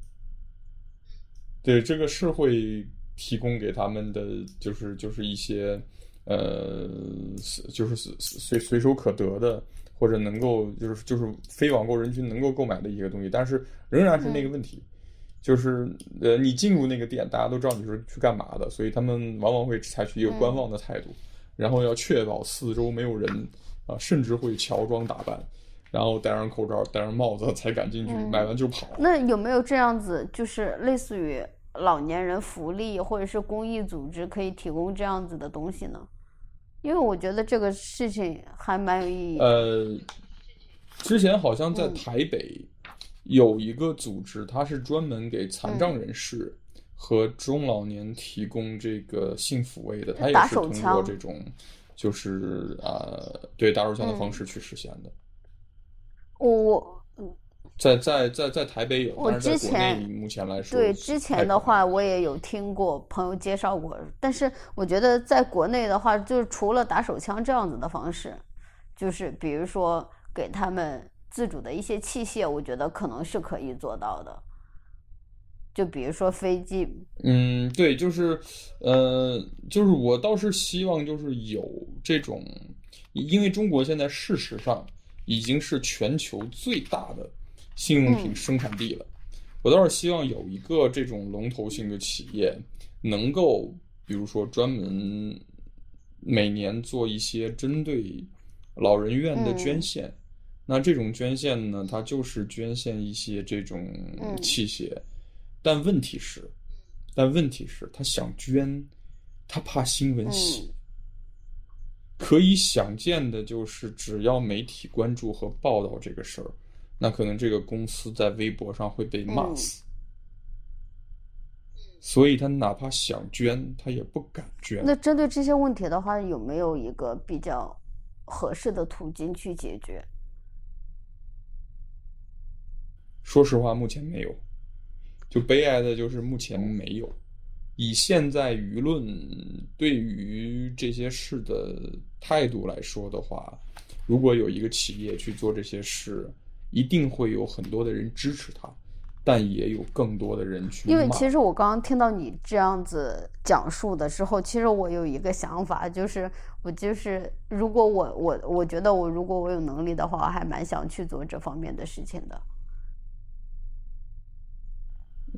对，这个是会提供给他们的，就是就是一些。呃，就是随随手可得的，或者能够就是就是非网购人群能够购买的一个东西，但是仍然是那个问题，嗯、就是呃，你进入那个店，大家都知道你是去干嘛的，所以他们往往会采取一个观望的态度，嗯、然后要确保四周没有人啊、呃，甚至会乔装打扮，然后戴上口罩、戴上帽子才敢进去，嗯、买完就跑。 那有没有这样子，就是类似于老年人福利或者是公益组织可以提供这样子的东西呢？因为我觉得这个事情还蛮有意义的。 呃，之前好像在台北有一个组织，嗯、它是专门给残障人士和中老年提供这个性抚慰的，它也是通过这种就是呃对打手枪的方式去实现的。 我、嗯、我。 在在在在台北有， 我之前目前来说， 对之前的话我也有听过朋友介绍过，但是我觉得在国内的话，就是除了打手枪这样子的方式，就是比如说给他们自主的一些器械，我觉得可能是可以做到的。就比如说飞机， 嗯，对，就是呃，就是我倒是希望就是有这种，因为中国现在事实上已经是全球最大的性用品生产地了，嗯、我倒是希望有一个这种龙头性的企业，能够比如说专门每年做一些针对老人院的捐献。嗯、那这种捐献呢，它就是捐献一些这种器械，嗯、但问题是，但问题是，他想捐，他怕新闻洗。嗯可以想见的就是，只要媒体关注和报道这个事儿，那可能这个公司在微博上会被骂死。嗯、所以他哪怕想捐，他也不敢捐。 那针对这些问题的话，有没有一个比较合适的途径去解决？ 说实话，目前没有。就悲哀的就是目前没有。以现在舆论对于这些事的态度来说的话，如果有一个企业去做这些事，一定会有很多的人支持他，但也有更多的人去骂。 因为其实我刚刚听到你这样子讲述的时候，其实我有一个想法，就是我就是如果我我我觉得我如果我有能力的话，我还蛮想去做这方面的事情的。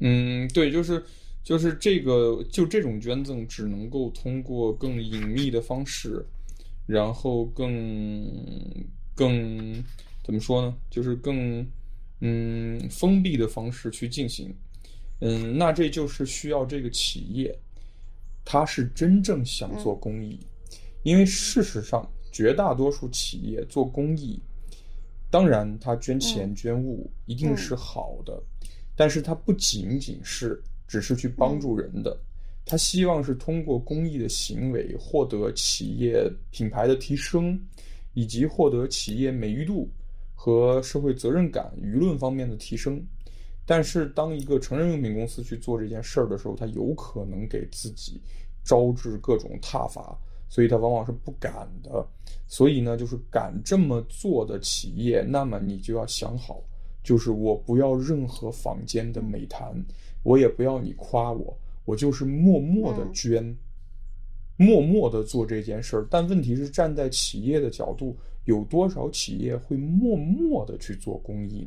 嗯，对，就是就是这个就这种捐赠只能够通过更隐秘的方式，然后更更怎么说呢？就是更嗯封闭的方式去进行。嗯，那这就是需要这个企业，它是真正想做公益，因为事实上绝大多数企业做公益，当然他捐钱捐物一定是好的，但是它不仅仅是只是去帮助人的，他希望是通过公益的行为获得企业品牌的提升，以及获得企业美誉度和社会责任感、舆论方面的提升。但是当一个成人用品公司去做这件事儿的时候，他有可能给自己招致各种挞伐，所以他往往是不敢的。所以呢，就是敢这么做的企业，那么你就要想好，就是我不要任何坊间的美谈，我也不要你夸我，我就是默默的捐，嗯、默默的做这件事儿。但问题是，站在企业的角度，有多少企业会默默的去做公益呢？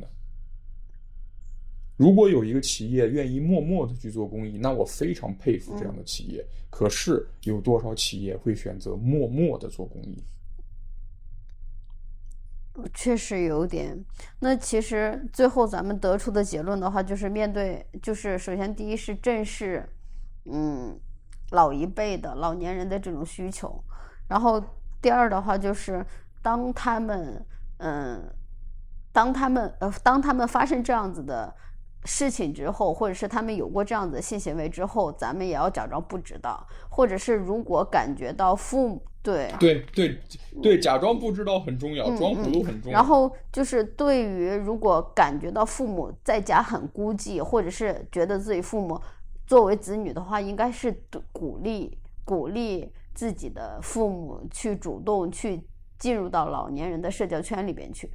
如果有一个企业愿意默默的去做公益，那我非常佩服这样的企业。嗯、可是有多少企业会选择默默的做公益？ 确实有点。那其实最后咱们得出的结论的话，就是面对，就是首先第一是正视，嗯，老一辈的老年人的这种需求，然后第二的话就是当他们，嗯，当他们呃，当他们发生这样子的事情之后，或者是他们有过这样子的性行为之后，咱们也要假装不知道，或者是如果感觉到父母对对对对，假装不知道很重要，嗯、装糊涂很重要。 然后就是对于如果感觉到父母在家很孤寂，或者是觉得自己父母作为子女的话，应该是鼓励鼓励自己的父母去主动去进入到老年人的社交圈里边去。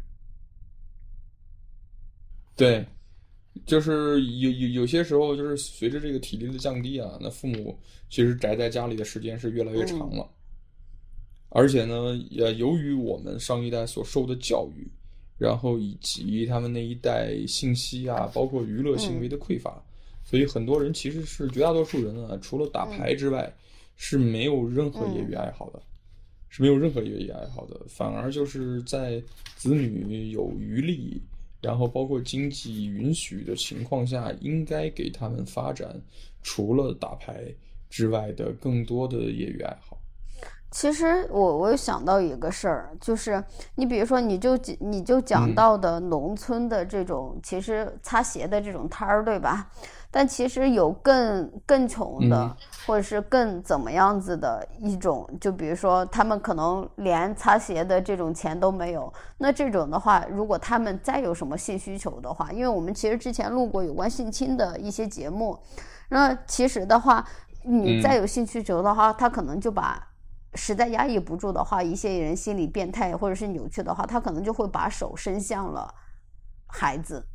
对。就是有有有些时候，就是随着这个体力的降低啊，那父母其实宅在家里的时间是越来越长了。嗯、而且呢，也由于我们上一代所受的教育，然后以及他们那一代信息啊，包括娱乐行为的匮乏，嗯、所以很多人其实是绝大多数人啊，除了打牌之外，嗯、是没有任何业余爱好的，嗯、是没有任何业余爱好的，反而就是在子女有余力，然后包括经济允许的情况下，应该给他们发展除了打牌之外的更多的业余爱好。 其实我我有想到一个事儿，就是你比如说你就你就讲到的农村的这种、嗯、其实擦鞋的这种摊儿，对吧？但其实有更更穷的、嗯、或者是更怎么样子的一种，就比如说他们可能连擦鞋的这种钱都没有，那这种的话，如果他们再有什么性需求的话，因为我们其实之前录过有关性侵的一些节目，那其实的话你再有性需求的话、嗯、他可能就把实在压抑不住的话，一些人心理变态或者是扭曲的话，他可能就会把手伸向了孩子。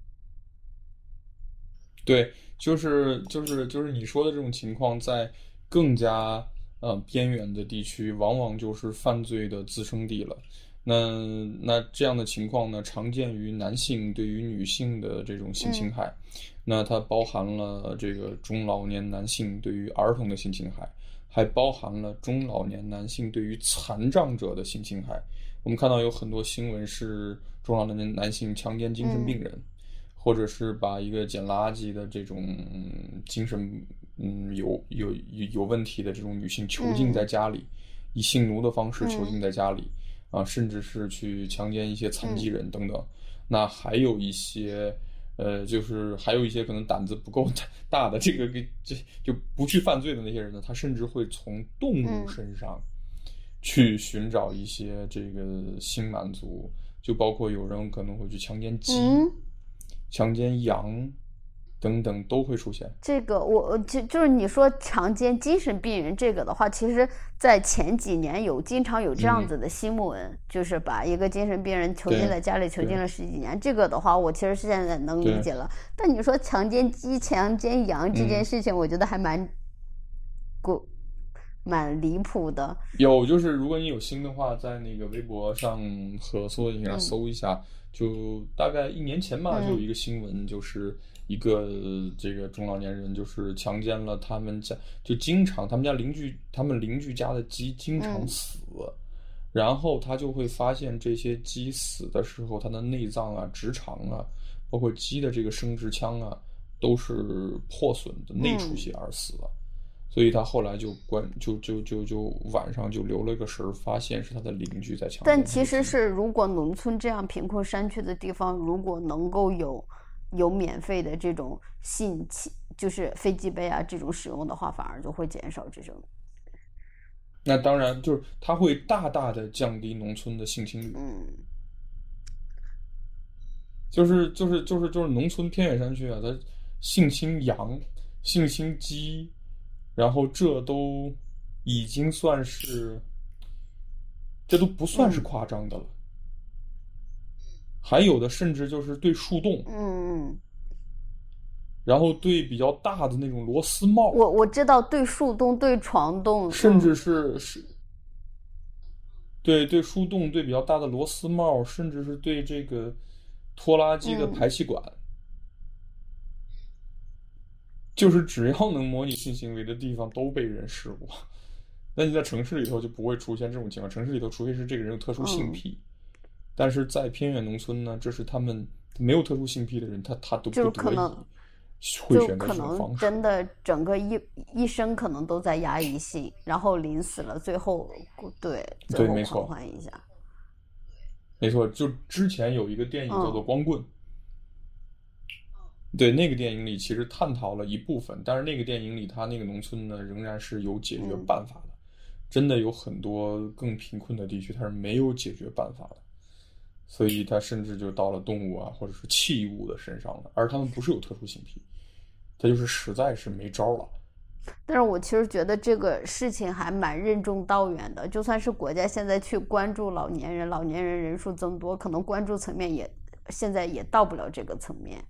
对，就是就是就是你说的这种情况，在更加呃边远的地区，往往就是犯罪的滋生地了。那那这样的情况呢，常见于男性对于女性的这种性侵害，嗯、那它包含了这个中老年男性对于儿童的性侵害，还包含了中老年男性对于残障者的性侵害。我们看到有很多新闻是中老年男性强奸精神病人。嗯或者是把一个捡垃圾的这种精神嗯有有有问题的这种女性囚禁在家里，嗯、以性奴的方式囚禁在家里，嗯、啊，甚至是去强奸一些残疾人等等。嗯、那还有一些呃，就是还有一些可能胆子不够大的这个就就不去犯罪的那些人呢，他甚至会从动物身上去寻找一些这个性满足，就包括有人可能会去强奸鸡。嗯强奸羊等等都会出现。 这个我就就是你说强奸精神病人这个的话，其实在前几年有经常有这样子的新闻，嗯、就是把一个精神病人囚禁在家里囚禁了十几年。这个的话，我其实现在能理解了。但你说强奸鸡、强奸羊这件事情，我觉得还蛮过。嗯蛮离谱的。 有，就是如果你有心的话，在那个微博上和搜索引擎上搜一下，嗯、就大概一年前吧，就有一个新闻，就是一个这个中老年人就是强奸了他们家，就经常他们家邻居，他们邻居家的鸡经常死。嗯，然后他就会发现这些鸡死的时候，它的内脏啊、直肠啊，包括鸡的这个生殖腔啊，都是破损的内出血而死了。嗯，所以他后来就关就就就就晚上就留了个神，发现是他的邻居在强奸。 但其实是如果农村这样贫困山区的地方，如果能够有有免费的这种性器，就是飞机杯啊这种使用的话，反而就会减少这种。 那当然，就是它会大大的降低农村的性侵率。 嗯， 就是就是就是就是农村偏远山区啊，它性侵羊、性侵鸡，然后这都已经算是，这都不算是夸张的了。嗯，还有的甚至就是对树洞。 嗯。 然后对比较大的那种螺丝帽， 我我知道对树洞、对床洞， 甚至是、嗯、是，对对树洞、对比较大的螺丝帽，甚至是对这个拖拉机的排气管，嗯、就是只要能模拟性行为的地方都被人试过。那你在城市里头就不会出现这种情况，城市里头除非是这个人有特殊性癖，嗯、但是在偏远农村呢，这是他们没有特殊性癖的人，他他都不得已。 就可能真的整个一一生可能都在压抑性，然后临死了，最后对最后狂欢一下。 没错，就之前有一个电影叫做《光棍》，嗯，对，那个电影里其实探讨了一部分，但是那个电影里他那个农村呢仍然是有解决办法的，嗯、真的有很多更贫困的地区它是没有解决办法的。所以他甚至就到了动物啊，或者是器物的身上了，而他们不是有特殊性癖，他就是实在是没招了。 但是我其实觉得这个事情还蛮任重道远的，就算是国家现在去关注老年人，老年人人数增多，可能关注层面也现在也到不了这个层面。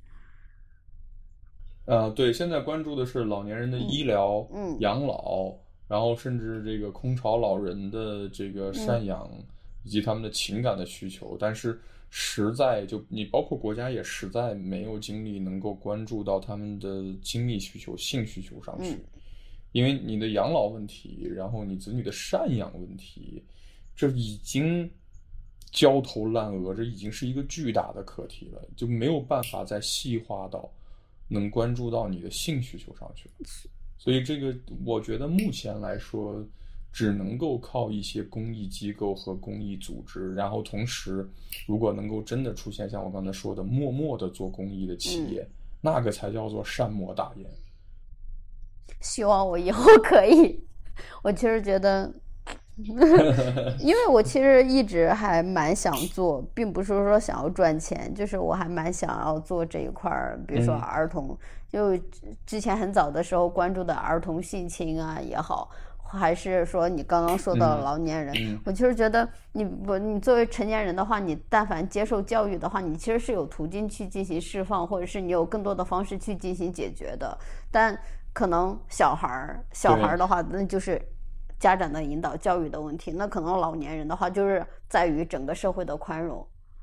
呃，对，现在关注的是老年人的医疗、嗯、养老，然后甚至这个空巢老人的这个赡养。嗯，以及他们的情感的需求，但是实在就你包括国家也实在没有精力能够关注到他们的精力需求、性需求上去，嗯、因为你的养老问题，然后你子女的赡养问题，这已经焦头烂额，这已经是一个巨大的课题了，就没有办法再细化到能关注到你的性需求上去了。所以这个我觉得目前来说，只能够靠一些公益机构和公益组织，然后同时如果能够真的出现像我刚才说的默默的做公益的企业，嗯、那个才叫做善莫大焉。 希望我以后可以。我其实觉得因为我其实一直还蛮想做，并不是说想要赚钱，就是我还蛮想要做这一块，比如说儿童，嗯、就之前很早的时候关注的儿童性侵啊也好，还是说你刚刚说到老年人，嗯嗯、我其实觉得你不你作为成年人的话，你但凡接受教育的话，你其实是有途径去进行释放，或者是你有更多的方式去进行解决的。但可能小孩小孩的话，那就是家长的引导教育的问题，那可能老年人的话就是在于整个社会的宽容。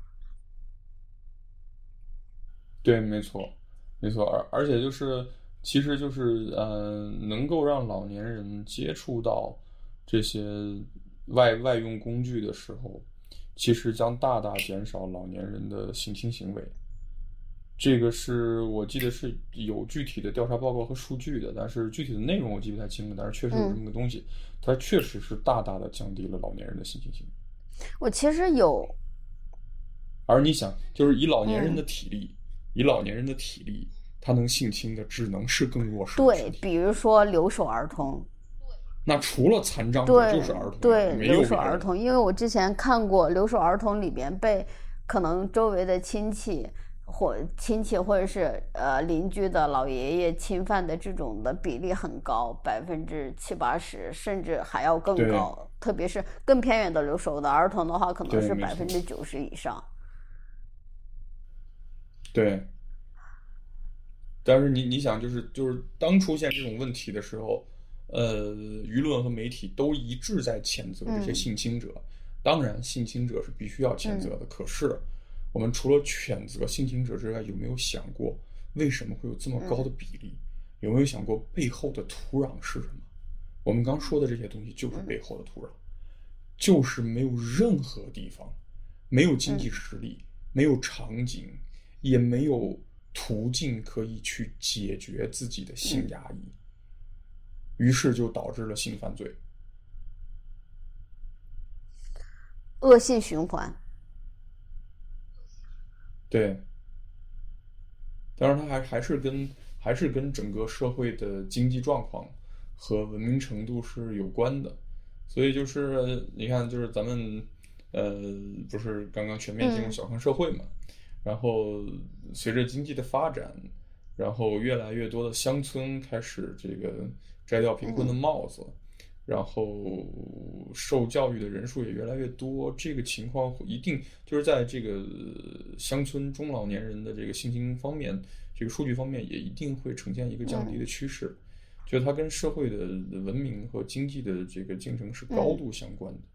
对，没错没错，而而且就是其实就是呃能够让老年人接触到这些外外用工具的时候，其实将大大减少老年人的性侵行为。这个是我记得是有具体的调查报告和数据的，但是具体的内容我记不太清了，但是确实有这么个东西，嗯、它确实是大大的降低了老年人的性侵行为。 我其实有， 而你想，就是以老年人的体力，嗯、以老年人的体力，他能性侵的只能是更弱势的。 对，比如说留守儿童。 那除了残障者就是儿童， 对， 没有留守儿童，因为我之前看过留守儿童里边被可能周围的亲戚或亲戚或者是呃邻居的老爷爷侵犯的这种的比例很高，百分之七八十，甚至还要更高。特别是更偏远的留守的儿童的话，可能是百分之九十以上。 对。但是你你想，就是就是当出现这种问题的时候， 呃，舆论和媒体都一致在谴责这些性侵者。嗯、当然，性侵者是必须要谴责的。嗯、可是，我们除了谴责性侵者之外，有没有想过为什么会有这么高的比例？嗯、有没有想过背后的土壤是什么？我们刚说的这些东西就是背后的土壤，就是没有任何地方，没有经济实力，没有场景，也没有途径可以去解决自己的性压抑。于是就导致了性犯罪， 恶性循环。 对，当然它还还是跟还是跟整个社会的经济状况和文明程度是有关的。所以就是你看，就是咱们呃不是刚刚全面进入小康社会嘛，嗯、然后随着经济的发展，然后越来越多的乡村开始这个摘掉贫困的帽子，嗯、然后受教育的人数也越来越多，这个情况一定就是在这个乡村中老年人的这个性侵方面，这个数据方面也一定会呈现一个降低的趋势。嗯、就是它跟社会的文明和经济的这个进程是高度相关的。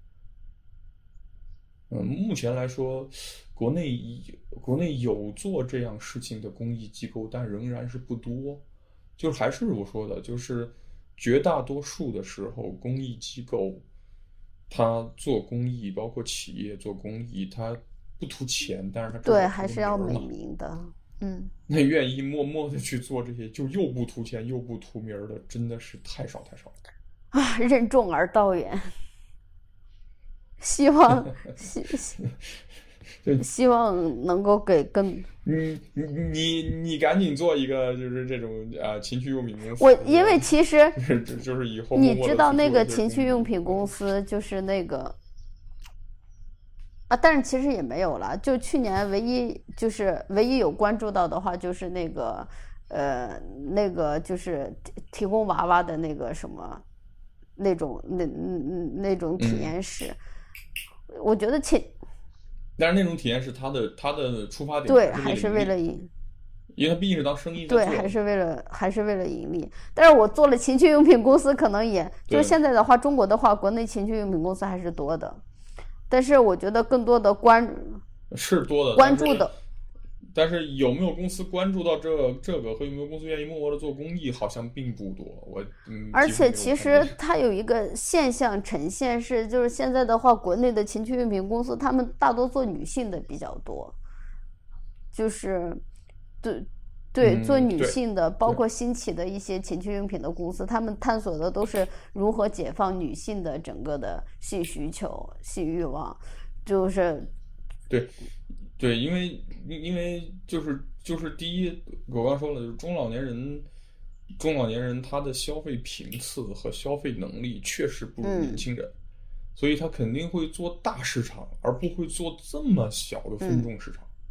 嗯，目前来说，国内国内有做这样事情的公益机构，但仍然是不多。就还是我说的，就是绝大多数的时候，公益机构它做公益，包括企业做公益，它不图钱，但是它对还是要美名的。嗯， 那愿意默默的去做这些，就又不图钱又不图名的，真的是太少太少啊！任重而道远，希望希希望能够给更你你你你赶紧做一个就是这种啊情趣用品公司。 我因为其实就是就是以后你知道那个情趣用品公司就是那个啊，但是其实也没有了。就去年唯一就是唯一有关注到的话，就是那个呃那个就是提供娃娃的那个什么那种那那种体验室，嗯、我觉得前。 但是那种体验是他的他的出发点对，还是为了盈， 因为他毕竟是当生意在做， 对，还是为了还是为了盈利。但是我做了情趣用品公司，可能也就是现在的话，中国的话，国内情趣用品公司还是多的，但是我觉得更多的关是多的关注的。 但是有没有公司关注到这这个和有没有公司愿意默默的做公益，好像并不多。我嗯， 而且其实它有一个现象呈现是，就是现在的话，国内的情趣用品公司，他们大多做女性的比较多，就是对对、嗯、做女性的，包括兴起的一些情趣用品的公司，他们探索的都是如何解放女性的整个的性需求、性欲望，就是对。对，因为因为就是就是第一，我刚说了，就是中老年人，中老年人他的消费频次和消费能力确实不如年轻人，嗯、所以他肯定会做大市场，而不会做这么小的分众市场。嗯、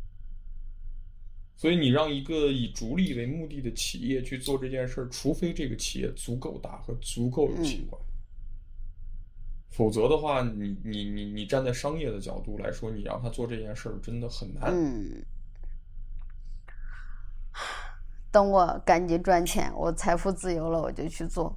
所以你让一个以逐利为目的的企业去做这件事，除非这个企业足够大和足够有情怀。嗯否则的话，你你你你站在商业的角度来说，你让他做这件事儿真的很难。 嗯，等我赶紧赚钱，我财富自由了，我就去做。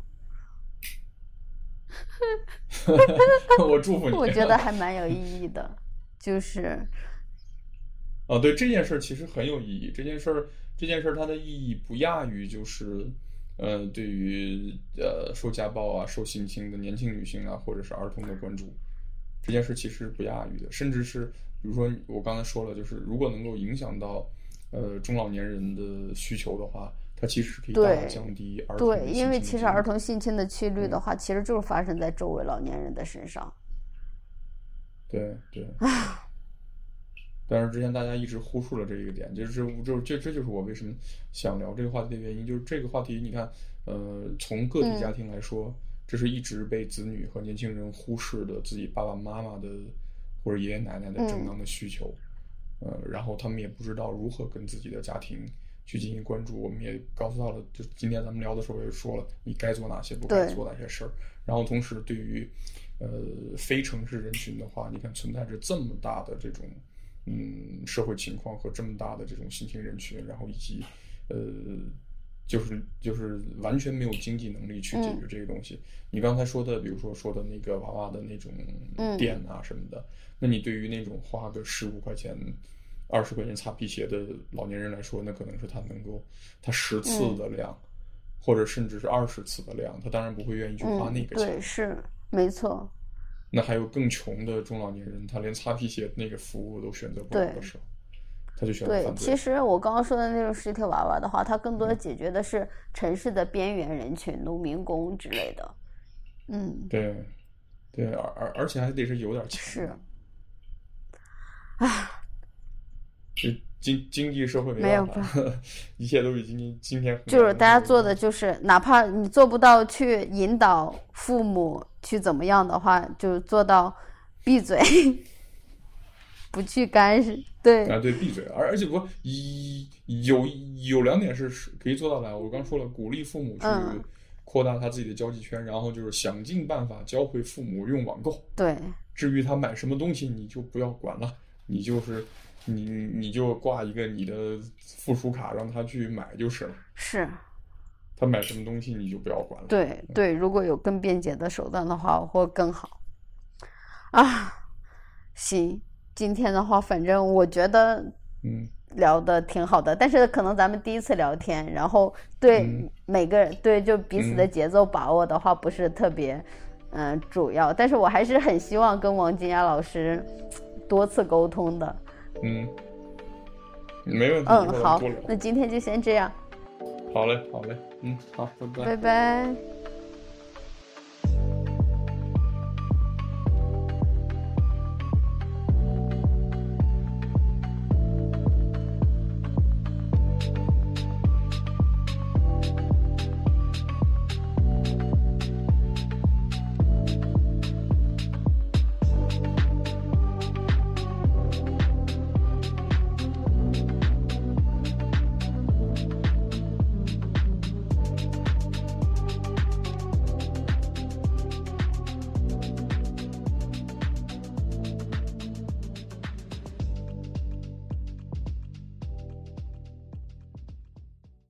我祝福你。 我觉得还蛮有意义的，就是啊，对这件事其实很有意义。这件事儿，这件事儿它的意义不亚于就是。呃，对于呃受家暴啊、受性侵的年轻女性啊，或者是儿童的关注，这件事其实不亚于的，甚至是比如说我刚才说了，就是如果能够影响到呃中老年人的需求的话，它其实可以大大降低儿童的性侵的几率。 对，因为其实儿童性侵的几率的话，嗯、其实就是发生在周围老年人的身上。 对对。但是之前大家一直忽视了这一个点，就是就这这就是我为什么想聊这个话题的原因，就是这个话题你看，呃，从个体家庭来说，嗯、这是一直被子女和年轻人忽视的自己爸爸妈妈的或者爷爷奶奶的正当的需求，嗯、呃，然后他们也不知道如何跟自己的家庭去进行关注。我们也告诉到了，就今天咱们聊的时候也说了，你该做哪些，不该做哪些事儿。然后同时对于呃非城市人群的话，你看存在着这么大的这种。嗯，社会情况和这么大的这种性侵人群，然后以及呃就是就是完全没有经济能力去解决这个东西。嗯、你刚才说的，比如说说的那个娃娃的那种店啊什么的，嗯、那你对于那种花个十五块钱、二十块钱擦皮鞋的老年人来说，那可能是他能够他十次的量，嗯、或者甚至是二十次的量，他当然不会愿意去花那个钱。 嗯、对，是没错。 那还有更穷的中老年人，他连擦皮鞋那个服务都选择不了的时候，他就选择犯罪。 对，其实我刚刚说的那种实体娃娃的话，它更多的解决的是城市的边缘人群、嗯、农民工之类的。嗯， 对，对，而而而且还得是有点钱。 是，啊， 经经济社会没办法，一切都是今天今天就是大家做的就是，哪怕你做不到去引导父母去怎么样的话，就做到闭嘴，不去干涉。对啊，对，闭嘴。而而且不有有两点是可以做到的。我刚说了，鼓励父母去扩大他自己的交际圈，嗯、然后就是想尽办法教会父母用网购。 对， 至于他买什么东西，你就不要管了，你就是。你你就挂一个你的附属卡让他去买就是了。 是。 他买什么东西你就不要管了。 对对，如果有更便捷的手段的话，会更好。啊，行，今天的话，反正我觉得，嗯，聊的挺好的。但是可能咱们第一次聊天，然后对每个人、嗯、对就彼此的节奏把握的话，不是特别嗯、呃、主要。但是我还是很希望跟王金雅老师多次沟通的。 嗯，没问题。 嗯，好，那今天就先这样。 好嘞，好嘞，嗯，好，拜拜。 拜拜。